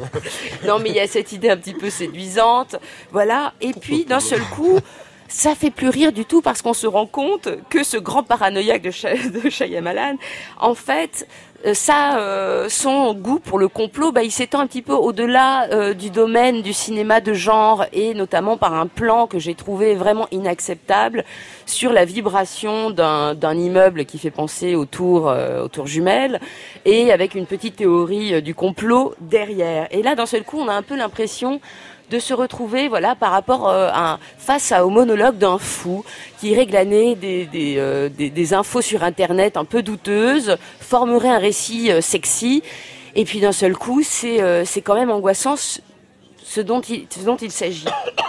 Non, mais il y a cette idée un petit peu séduisante, voilà. Et puis, d'un seul coup, ça fait plus rire du tout parce qu'on se rend compte que ce grand paranoïaque de, Ch- de Shyamalan, en fait, ça, euh, son goût pour le complot, bah, il s'étend un petit peu au-delà euh, du domaine du cinéma de genre, et notamment par un plan que j'ai trouvé vraiment inacceptable sur la vibration d'un, d'un immeuble qui fait penser aux tours, euh, aux tours jumelles, et avec une petite théorie euh, du complot derrière. Et là, d'un seul coup, on a un peu l'impression de se retrouver, voilà, par rapport euh, à, face à, au monologue d'un fou qui irait glaner des, des, euh, des, des infos sur Internet un peu douteuses, formerait un récit euh, sexy, et puis d'un seul coup, c'est, euh, c'est quand même angoissant ce, ce, dont il, ce dont il s'agit.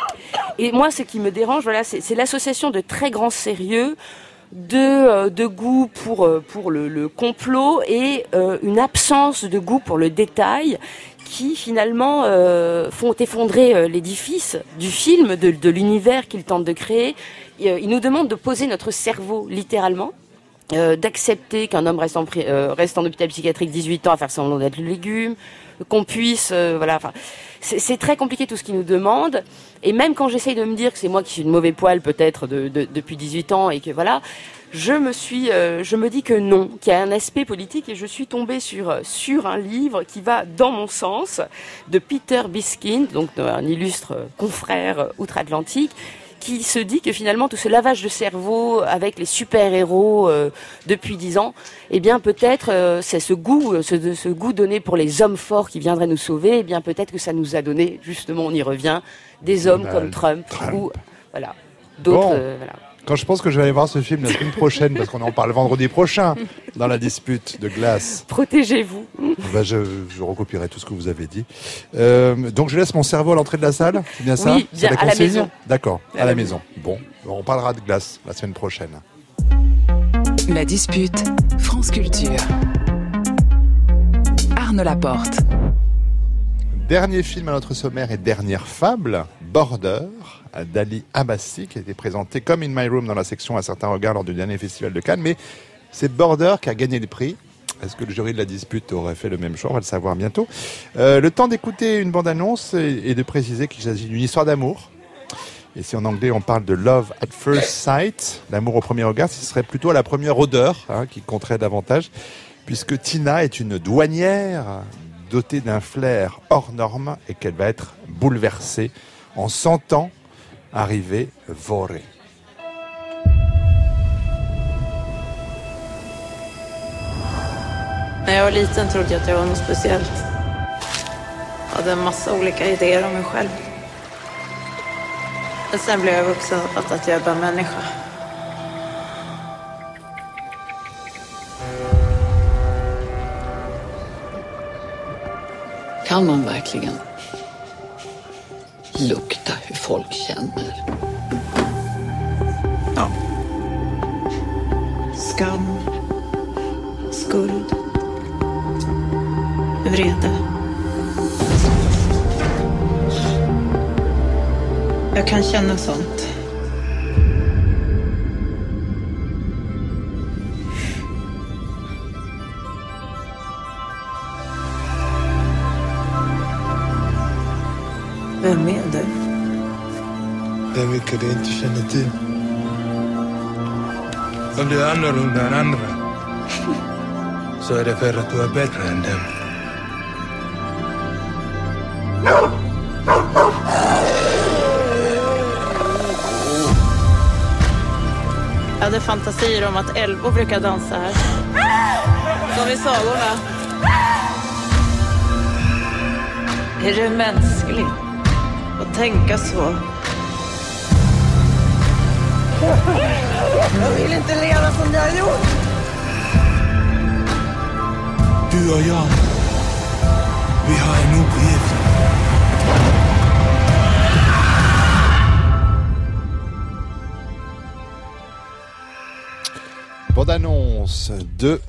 Et moi, ce qui me dérange, voilà, c'est, c'est l'association de très grand sérieux, de, euh, de goût pour, euh, pour le, le complot, et euh, une absence de goût pour le détail, qui finalement euh, font effondrer euh, l'édifice du film, de, de l'univers qu'ils tentent de créer. Et, euh, ils nous demandent de poser notre cerveau littéralement, euh, d'accepter qu'un homme reste en, euh, reste en hôpital psychiatrique dix-huit ans à faire semblant d'être le légume, qu'on puisse, euh, voilà, enfin, c'est, c'est très compliqué tout ce qu'ils nous demandent. Et même quand j'essaye de me dire que c'est moi qui suis de mauvais poil peut-être de, de, depuis dix-huit ans et que voilà, je me suis, euh, je me dis que non, qu'il y a un aspect politique, et je suis tombée sur sur un livre qui va dans mon sens, de Peter Biskind, donc un illustre confrère outre-Atlantique, qui se dit que finalement tout ce lavage de cerveau avec les super-héros euh, depuis dix ans, eh bien peut-être euh, c'est ce goût, ce, ce goût donné pour les hommes forts qui viendraient nous sauver, eh bien peut-être que ça nous a donné, justement, on y revient, des hommes Donald comme Trump, Trump ou voilà d'autres. Bon. Euh, voilà. Quand je pense que je vais aller voir ce film la semaine prochaine, parce qu'on en parle vendredi prochain, dans la dispute de glace. Protégez-vous. Ben je, je recopierai tout ce que vous avez dit. Euh, donc je laisse mon cerveau à l'entrée de la salle, c'est bien ça ? Oui, bien, à la maison. D'accord, à, à la maison. maison. Bon, on parlera de glace la semaine prochaine. La dispute, France Culture. Arnaud Laporte. Dernier film à notre sommaire et dernière fable, Border, d'Ali Abbasi, qui a été présenté comme In My Room dans la section À certains regards lors du dernier festival de Cannes. Mais c'est Border qui a gagné le prix. Est-ce que le jury de la dispute aurait fait le même choix? On va le savoir bientôt. Euh, le temps d'écouter une bande-annonce et, et de préciser qu'il s'agit d'une histoire d'amour. Et si en anglais on parle de Love at First Sight, l'amour au premier regard, ce serait plutôt à la première odeur hein, qui compterait davantage, puisque Tina est une douanière dotée d'un flair hors norme et qu'elle va être bouleversée en sentant arriver Vore. När jag var liten trodde jag att jag var något speciellt. Jag hade en massa olika idéer om mig själv. Men sen blev jag vuxen och fattade att jag är bara människa. Kan man verkligen lukta hur folk känner? Ja. Skam. Skuld. Vrede. Jag kan känna sånt. Vem är du? Det är mycket du inte känner till. Om du är annorlunda än andra så är det för att du är bättre än dem. Jag hade fantasier om att älvor brukar dansa här. Som i sagorna. Är det mänskligt att tänka så? Jag vill inte leva som jag har gjort. Du och jag, vi har en uppgift. Bande-annonce de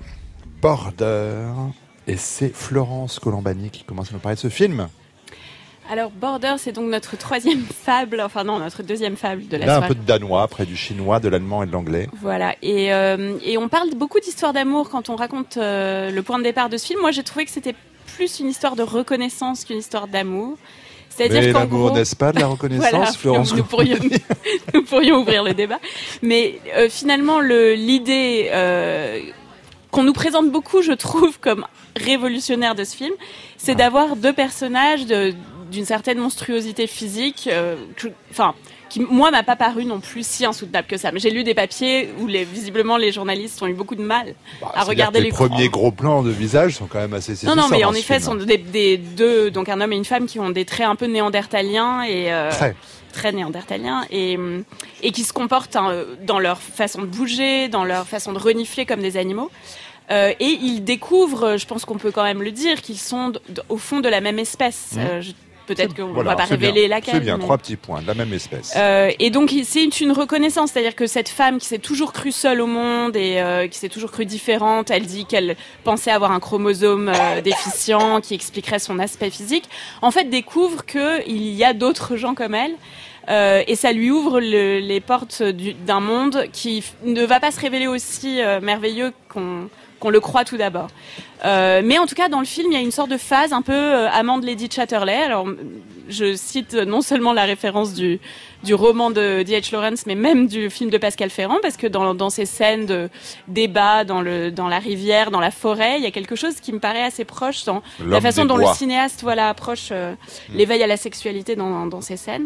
Border. Et c'est Florence Colombani qui commence à nous parler de ce film. Alors, Border, c'est donc notre troisième fable, enfin non, notre deuxième fable de la Là, soirée. un peu de danois, après du chinois, de l'allemand et de l'anglais. Voilà, et, euh, et on parle beaucoup d'histoires d'amour quand on raconte euh, le point de départ de ce film. Moi, j'ai trouvé que c'était plus une histoire de reconnaissance qu'une histoire d'amour. C'est-à-dire Mais qu'en l'amour, gros, n'est-ce pas, de la reconnaissance, voilà, Florence nous, pourrions, nous pourrions ouvrir le débat. Mais euh, finalement, le, l'idée euh, qu'on nous présente beaucoup, je trouve, comme révolutionnaire de ce film, c'est ah. d'avoir deux personnages de, d'une certaine monstruosité physique, euh, que, enfin, qui, moi, m'a pas paru non plus si insoutenable que ça. Mais j'ai lu des papiers où, les, visiblement, les journalistes ont eu beaucoup de mal bah, à regarder les l'écran. Les premiers gros plans de visage sont quand même assez saisissants. Non, non, mais en effet, ce sont des, des deux, donc un homme et une femme qui ont des traits un peu néandertaliens et euh, très, très néandertaliens et et qui se comportent hein, dans leur façon de bouger, dans leur façon de renifler comme des animaux. Euh, et ils découvrent, je pense qu'on peut quand même le dire, qu'ils sont d- d- au fond de la même espèce. Mmh. Euh, je, Peut-être qu'on ne voilà, va pas révéler bien, laquelle. C'est bien, mais... trois petits points, de la même espèce. Euh, et donc, c'est une, une reconnaissance. C'est-à-dire que cette femme qui s'est toujours crue seule au monde et euh, qui s'est toujours crue différente, elle dit qu'elle pensait avoir un chromosome euh, déficient qui expliquerait son aspect physique, en fait, découvre qu'il y a d'autres gens comme elle. Euh, et ça lui ouvre le, les portes du, d'un monde qui f- ne va pas se révéler aussi euh, merveilleux qu'on... qu'on le croit tout d'abord. Euh, mais en tout cas, dans le film, il y a une sorte de phase un peu euh, amant de Lady Chatterley. Alors, je cite non seulement la référence du, du roman de D H Lawrence, mais même du film de Pascal Ferrand, parce que dans, dans ces scènes de débat dans, le, dans la rivière, dans la forêt, il y a quelque chose qui me paraît assez proche dans L'homme la façon dont bois. le cinéaste voilà, approche euh, mmh. l'éveil à la sexualité dans, dans ces scènes.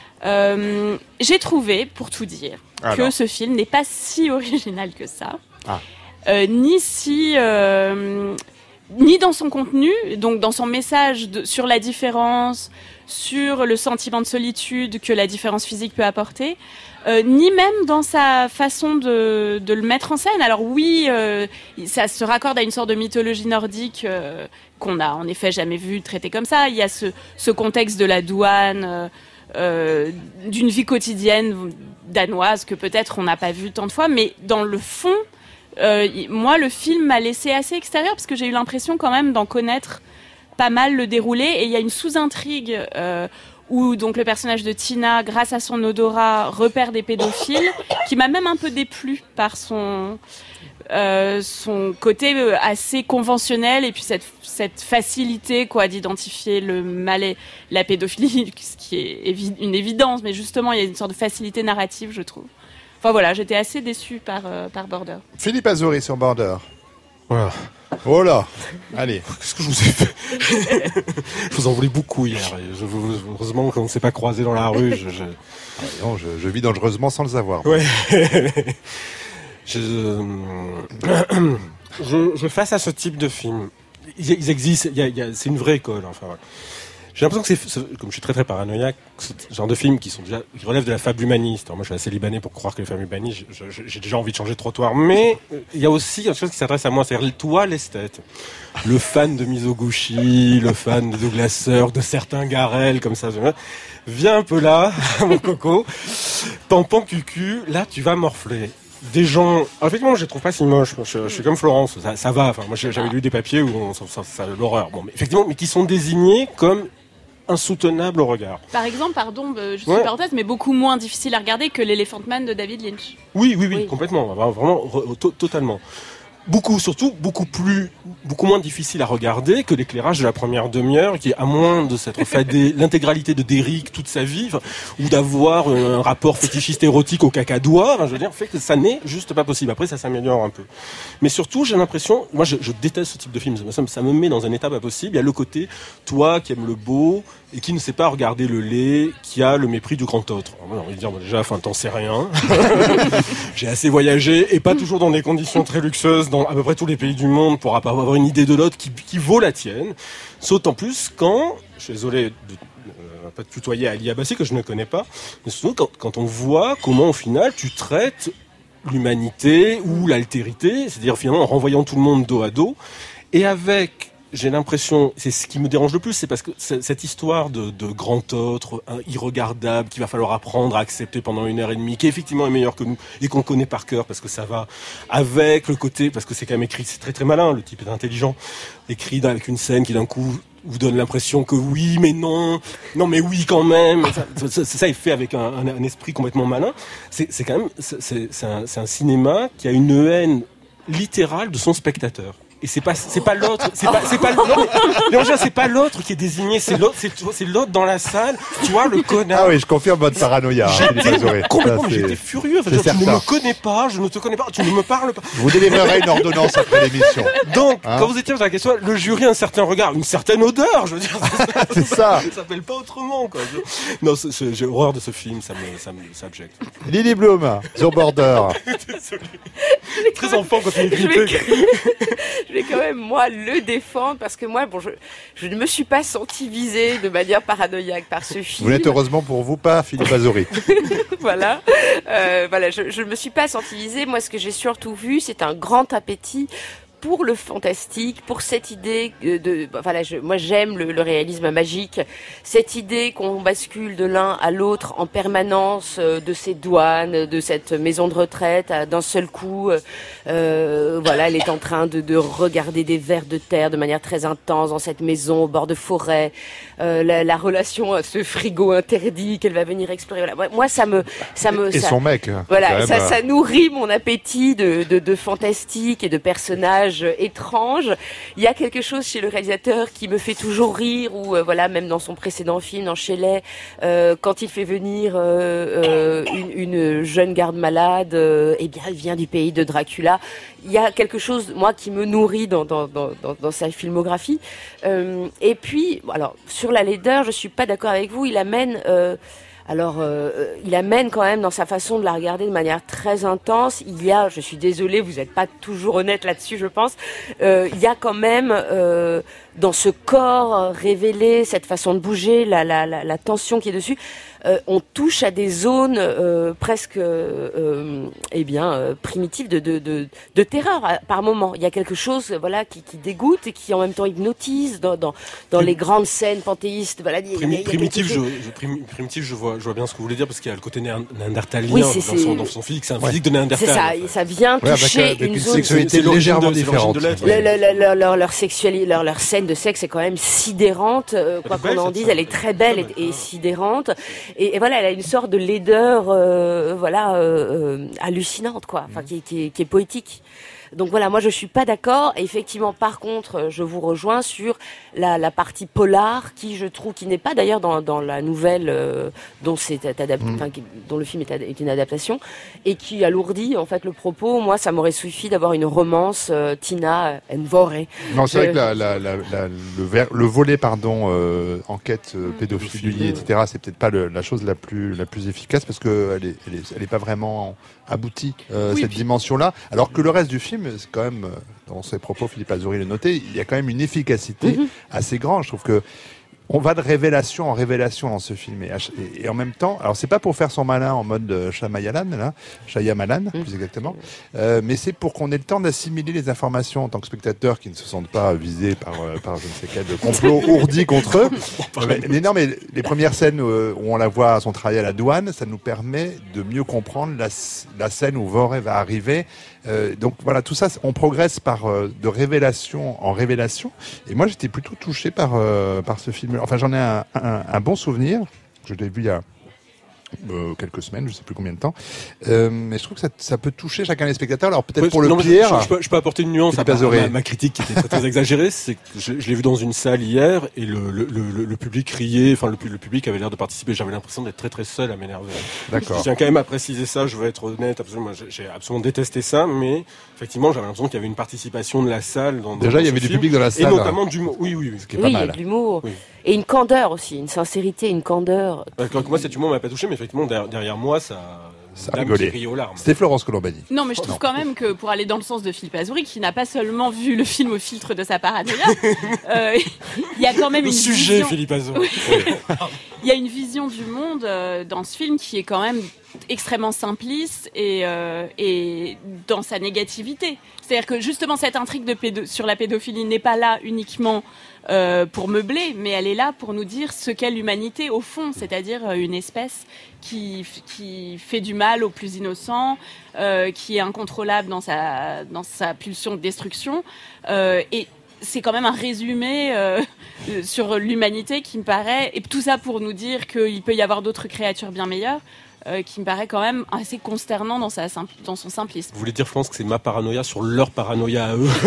Euh, j'ai trouvé, pour tout dire, Alors. que ce film n'est pas si original que ça. Ah. Euh, ni si euh, ni dans son contenu, donc dans son message de, sur la différence, sur le sentiment de solitude que la différence physique peut apporter, euh, ni même dans sa façon de, de le mettre en scène. Alors oui, euh, ça se raccorde à une sorte de mythologie nordique euh, qu'on n'a en effet jamais vu traitée comme ça. Il y a ce, ce contexte de la douane, euh, euh, d'une vie quotidienne danoise que peut-être on n'a pas vu tant de fois, mais dans le fond, Euh, moi, le film m'a laissé assez extérieur parce que j'ai eu l'impression quand même d'en connaître pas mal le déroulé. Et il y a une sous-intrigue euh, où donc le personnage de Tina, grâce à son odorat, repère des pédophiles, qui m'a même un peu déplu par son euh, son côté assez conventionnel et puis cette cette facilité quoi d'identifier le mal et la pédophilie, ce qui est évi- une évidence, mais justement il y a une sorte de facilité narrative, je trouve. Enfin voilà, j'étais assez déçue par euh, par Border. Philippe Azoury sur Border. Voilà. Oh là, allez. Qu'est-ce que je vous ai fait? Je vous en voulais beaucoup hier. Et je, heureusement qu'on ne s'est pas croisés dans la rue. Je, je... Non, je, je vis dangereusement sans le savoir. Ouais. je, je, je face à ce type de film. Ils, ils existent. Il y a, il y a, c'est une vraie école. Enfin, voilà. J'ai l'impression que c'est, comme je suis très très paranoïaque, ce genre de films qui sont déjà, qui relèvent de la fable humaniste. Alors moi, je suis assez libanais pour croire que les fables humanistes, je, je, j'ai déjà envie de changer de trottoir. Mais il y a aussi quelque chose qui s'adresse à moi, c'est-à-dire toi, l'esthète, le fan de Mizoguchi, le fan de Douglas Sirk, de certains Garel, comme ça. Viens un peu là, mon coco, tampon cucu, là tu vas morfler. Des gens, alors, effectivement, je les trouve pas si moches. Je, je, je suis comme Florence, ça, ça va. Enfin, moi, j'avais lu des papiers où on, ça, ça, ça, l'horreur. Bon, mais effectivement, mais qui sont désignés comme insoutenables au regard. Par exemple, pardon, je suis ouais. parenthèse, mais beaucoup moins difficile à regarder que l'Elephant Man de David Lynch. Oui, oui, oui, oui. Complètement, vraiment, re, to, totalement. Beaucoup, surtout, beaucoup plus, beaucoup moins difficile à regarder que l'éclairage de la première demi-heure, qui est à moins de s'être fadé l'intégralité de Derrick toute sa vie, ou d'avoir un rapport fétichiste érotique au cacadois, je veux dire, fait que ça n'est juste pas possible. Après, ça s'améliore un peu. Mais surtout, j'ai l'impression, moi, je, je déteste ce type de film. Ça, ça me met dans un état pas possible. Il y a le côté, toi, qui aime le beau, et qui ne sait pas regarder le lait, qui a le mépris du grand autre. Alors, moi, j'ai envie de dire, bon, déjà, enfin, t'en sais rien. J'ai assez voyagé, et pas toujours dans des conditions très luxueuses, dans à peu près tous les pays du monde, pour avoir une idée de l'autre qui, qui vaut la tienne. Sauf en plus quand, je suis désolé de euh, pas de tutoyer Ali Abbasi, que je ne connais pas, mais surtout quand, quand on voit comment au final tu traites l'humanité ou l'altérité, c'est-à-dire finalement en renvoyant tout le monde dos à dos, et avec, j'ai l'impression, c'est ce qui me dérange le plus, c'est parce que cette histoire de, de grand autre, hein, irregardable, qu'il va falloir apprendre à accepter pendant une heure et demie, qui effectivement est meilleur que nous, et qu'on connaît par cœur, parce que ça va avec le côté, parce que c'est quand même écrit, c'est très très malin, le type est intelligent, écrit avec une scène qui d'un coup vous donne l'impression que oui, mais non, non, mais oui quand même. Ça, ça, ça est fait avec un, un, un esprit complètement malin. C'est, c'est quand même, c'est, c'est, un, c'est un cinéma qui a une haine littérale de son spectateur. Et c'est pas, c'est pas l'autre, c'est pas, c'est pas l'autre, mais, mais c'est pas l'autre qui est désigné, c'est l'autre, c'est, c'est l'autre dans la salle, tu vois, le connard. Ah oui, je confirme votre paranoïa. J'étais complètement, mais j'étais furieux. Enfin, tu ne me connais pas, je ne te connais pas, tu ne me parles pas. Je vous délivrerai une ordonnance après l'émission. Donc, hein, quand vous étiez dans la question, le jury a un certain regard, une certaine odeur, je veux dire. C'est ça. Ça s'appelle pas autrement, quoi. Je... Non, c'est, c'est, j'ai horreur de ce film, ça me, ça me, ça abjecte. Lily Bloom, sur Border. Désolé. Très enfant quand il est grippé. Je vais quand même, moi, le défendre, parce que moi, bon, je, je ne me suis pas sentie visée de manière paranoïaque par ce film. Vous n'êtes heureusement pour vous pas Philippe Azoury. Voilà. Euh, voilà, je ne me suis pas sentie visée. Moi, ce que j'ai surtout vu, c'est un grand appétit pour le fantastique, pour cette idée de, de voilà, je, moi j'aime le, le réalisme magique, cette idée qu'on bascule de l'un à l'autre en permanence, euh, de ces douanes, de cette maison de retraite, à, d'un seul coup, euh, voilà, elle est en train de, de regarder des vers de terre de manière très intense dans cette maison au bord de forêt, euh, la, la relation à ce frigo interdit qu'elle va venir explorer. Voilà. Moi, ça me, ça me, et ça, son mec. voilà, ça, ça nourrit mon appétit de, de, de fantastique et de personnages étrange. Il y a quelque chose chez le réalisateur qui me fait toujours rire, ou euh, voilà, même dans son précédent film, dans Shelley, euh, quand il fait venir euh, euh, une, une jeune garde malade, euh, eh bien, elle vient du pays de Dracula. Il y a quelque chose, moi, qui me nourrit dans dans dans dans, dans sa filmographie. Euh, et puis, alors sur la laideur, je suis pas d'accord avec vous. Il amène euh, Alors, euh, il amène quand même dans sa façon de la regarder de manière très intense. Il y a, je suis désolée, vous n'êtes pas toujours honnête là-dessus, je pense. Euh, il y a quand même euh, dans ce corps révélé, cette façon de bouger, la, la, la, la tension qui est dessus. Euh, on touche à des zones euh, presque, euh, eh bien, euh, primitives de, de, de, de terreur à, par moment. Il y a quelque chose, voilà, qui, qui dégoûte et qui en même temps hypnotise dans, dans, dans les grandes scènes panthéistes. Voilà, Primi- primitif, je, je, prim, primitif, je vois, je vois bien ce que vous voulez dire, parce qu'il y a le côté néan- néandertalien Oui, dans, c'est- son, dans son physique. C'est un Ouais. physique de néandertal. C'est ça, en fait. ça vient Ouais, toucher avec, euh, avec une une zone. sexualité c'est l'origine légèrement de- c'est l'origine différente. de l'être. Le- le- le- leur, leur, leur sexualité, leur, leur scène de sexe est quand même sidérante, euh, quoi Elle est belle, qu'on en cette dise, scène. elle est très belle Très et, belle. et sidérante. Et, et voilà, elle a une sorte de laideur, euh, voilà, euh, euh, hallucinante, quoi, enfin, qui, est- qui, est- qui est poétique. Donc voilà, moi je suis pas d'accord. Et effectivement, par contre, je vous rejoins sur la, la partie polar, qui je trouve, qui n'est pas d'ailleurs dans, dans la nouvelle euh, dont c'est adapté, Mm. enfin, qui- dont le film est, ad- est une adaptation, et qui alourdit en fait le propos. Moi, ça m'aurait suffi d'avoir une romance euh, Tina and Vore. Non, c'est Je- vrai que la, la, la, la- le, ver- le volet, pardon, euh, enquête, euh, pédophilie, et cetera, c'est peut-être pas le- la chose la plus, la plus efficace parce qu'elle est, elle est, elle est pas vraiment aboutie, euh, Oui, cette puis- dimension-là. Alors que le reste du film, c'est quand même, euh, dans ses propos, Philippe Azouri le noté, il y a quand même une efficacité Mhm. assez grande. Je trouve que on va de révélation en révélation dans ce film. Et, à ch- et- et en même temps, alors c'est pas pour faire son malin en mode euh, Shyamalan, là, Shyamalan, Mhm. plus exactement, euh, mais c'est pour qu'on ait le temps d'assimiler les informations en tant que spectateur qui ne se sentent pas visés par, euh, par je ne sais quel complot ourdi contre eux. mais, mais non, mais les premières scènes euh, où on la voit à son travail à la douane, ça nous permet de mieux comprendre la, s- la scène où Vore va arriver. Euh, donc voilà, tout ça, on progresse par euh, de révélation en révélation. Et moi, j'étais plutôt touché par euh, par ce film. Enfin, j'en ai un, un, un bon souvenir. Je l'ai vu il y a euh, quelques semaines, je sais plus combien de temps. Euh, mais je trouve que ça, ça peut toucher chacun des spectateurs. Alors peut-être Ouais, pour le non, mais je- pire. Je, je peux, je peux apporter une nuance à Philippe part- Azoray. ma, ma critique qui était très, très exagérée, c'est que je, je l'ai vu dans une salle hier et le, le, le, le public riait, enfin le, pu- le public avait l'air de participer. J'avais l'impression d'être très très seul à m'énerver. D'accord. Je tiens quand même à préciser ça, je veux être honnête, absolument, j'ai- j'ai absolument détesté ça, mais effectivement j'avais l'impression qu'il y avait une participation de la salle. Dans, Déjà, dans il y ce avait du film, public dans la Et salle. notamment du mot. Oui, oui, oui. Ce qui est Oui, pas il y a mal. de l'humour. Oui. Et une candeur aussi, une sincérité, une candeur. Alors que moi cet humour m'a pas touché, mais effectivement derrière, derrière moi ça. Ça dame rigolait. qui rit aux larmes. C'était Florence Colombani. Non, mais je trouve Non. quand même que pour aller dans le sens de Philippe Azouri, qui n'a pas seulement vu le film au filtre de sa paranoïa, euh, il y a quand même Le une sujet, vision... Philippe Azo. Il y a une vision du monde euh, dans ce film qui est quand même extrêmement simpliste et, euh, et dans sa négativité. C'est-à-dire que justement cette intrigue de pédo- sur la pédophilie n'est pas là uniquement euh, pour meubler, mais elle est là pour nous dire ce qu'est l'humanité au fond, c'est-à-dire euh, une espèce qui, qui fait du mal aux plus innocents, euh, qui est incontrôlable dans sa, dans sa pulsion de destruction. Euh, et c'est quand même un résumé euh, sur l'humanité qui me paraît, et tout ça pour nous dire qu'il peut y avoir d'autres créatures bien meilleures, euh, qui me paraît quand même assez consternant dans, sa, simp- dans son simplisme. Vous voulez dire, Florence, que c'est ma paranoïa sur leur paranoïa à eux?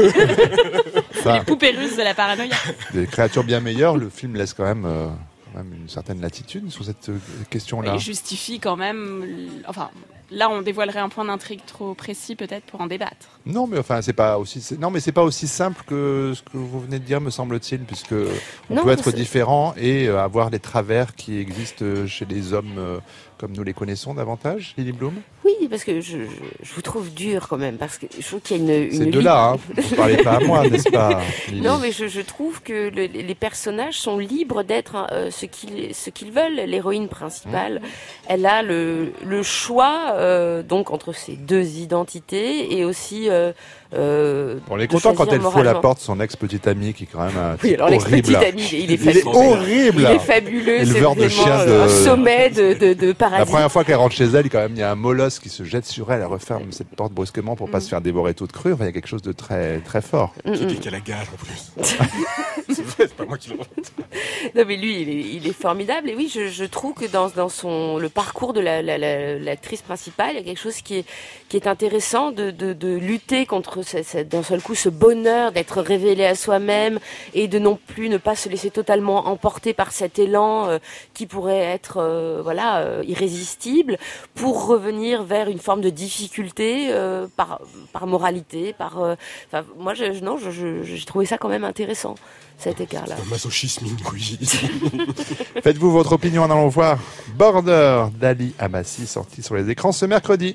Ça, Les poupées russes de la paranoïa. des créatures bien meilleures, le film laisse quand même, euh, quand même une certaine latitude sur cette euh, question-là. Et justifie quand même... l- Enfin, là, on dévoilerait un point d'intrigue trop précis peut-être pour en débattre. Non, mais enfin, c'est pas aussi, c'est- non, mais c'est pas aussi simple que ce que vous venez de dire, me semble-t-il, puisque on Non, peut être c'est- différent et euh, avoir les travers qui existent chez les hommes euh, comme nous les connaissons davantage, Lily Bloom. Oui, parce que je, je, je vous trouve dur quand même, parce que je trouve qu'il y a une, une C'est de ligne- là, hein. Vous parlez pas à moi, n'est-ce pas, Lily? Non, mais je, je trouve que le- les personnages sont libres d'être euh, ce qu'ils ce qu'ils veulent. L'héroïne principale, elle a le, le choix euh, donc entre ces deux identités et aussi. Euh, euh, On est de content quand choisir elle fout à la moralement. porte son ex-petit ami qui est quand même un Oui, type alors horrible. l'ex-petit ami, il est, Il est fabuleux. horrible. Il est fabuleux. C'est Éleveur de vraiment chiens euh, de- un sommet de, de, de La parasites. première fois qu'elle rentre chez elle, quand même, il y a un molosse qui se jette sur elle, elle referme cette porte brusquement pour pas se faire dévorer toute crue. Enfin, il y a quelque chose de très, très fort. Mm, Qui mm. dit qu'elle a gage en plus. C'est vrai, c'est pas moi qui le répète. Non mais lui, il est, il est formidable. Et oui, je, je trouve que dans, dans son le parcours de la, la, la, l'actrice principale, il y a quelque chose qui est, qui est intéressant de, de, de lutter contre ce- ce- d'un seul coup ce bonheur d'être révélé à soi-même et de non plus ne pas se laisser totalement emporter par cet élan euh, qui pourrait être euh, voilà euh, irrésistible, pour revenir vers une forme de difficulté euh, par par moralité, par. euh, Enfin, moi, je, non, je, je, j'ai trouvé ça quand même intéressant, cet écart-là. Un masochisme inouï. Faites-vous votre opinion en allant voir Border d'Ali Amassi, sorti sur les écrans ce mercredi.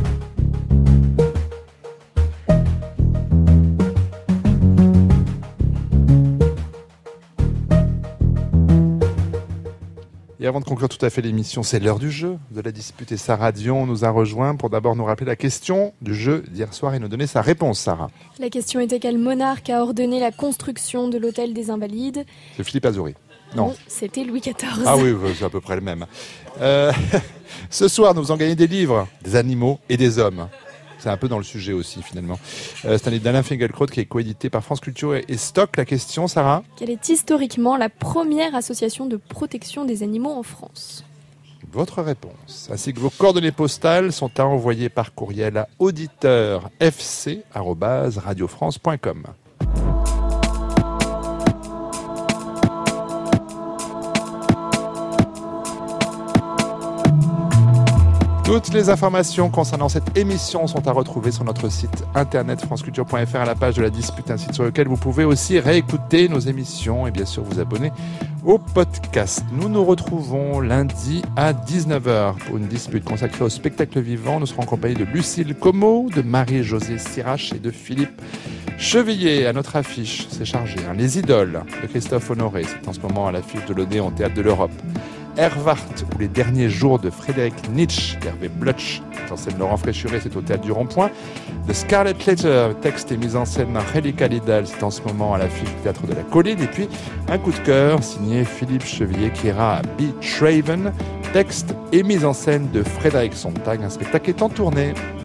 Et avant de conclure tout à fait l'émission, c'est l'heure du jeu de la dispute. Et Sarah Dion nous a rejoint pour d'abord nous rappeler la question du jeu d'hier soir et nous donner sa réponse, Sarah. La question était quel monarque a ordonné la construction de l'hôtel des Invalides? C'est Philippe Azouri. Non. Non, c'était Louis quatorze. Ah oui, c'est à peu près le même. Euh, ce soir, nous allons gagner des livres, des animaux et des hommes. C'est un peu dans le sujet aussi, finalement. Euh, c'est un livre d'Alain Finkielkraut qui est coédité par France Culture et, et Stock. La question, Sarah ? Quelle est historiquement la première association de protection des animaux en France ? Votre réponse, ainsi que vos coordonnées postales, sont à envoyer par courriel à auditeur f c arobase radio france point com. Toutes les informations concernant cette émission sont à retrouver sur notre site internet franceculture point f r à la page de la dispute, un site sur lequel vous pouvez aussi réécouter nos émissions et bien sûr vous abonner au podcast. Nous nous retrouvons lundi à dix-neuf heures pour une dispute consacrée au spectacle vivant. Nous serons en compagnie de Lucille Como, de Marie-Josée Sirache et de Philippe Chevillier. À notre affiche, c'est chargé, hein, Les Idoles de Christophe Honoré. C'est en ce moment à l'affiche de l'Odéon au Théâtre de l'Europe. Erwart ou les derniers jours de Frédéric Nietzsche d'Hervé Blutsch, en scène Laurent Fréchuré, c'est au Théâtre du Rond-Point. The Scarlet Letter, texte et mise en scène Angélica Lidl, c'est en ce moment à l'affiche du Théâtre de la Colline. Et puis un coup de cœur signé Philippe Chevillier qui ira à Beach Raven, texte et mise en scène de Frédéric Sontag. Un spectacle est en tournée.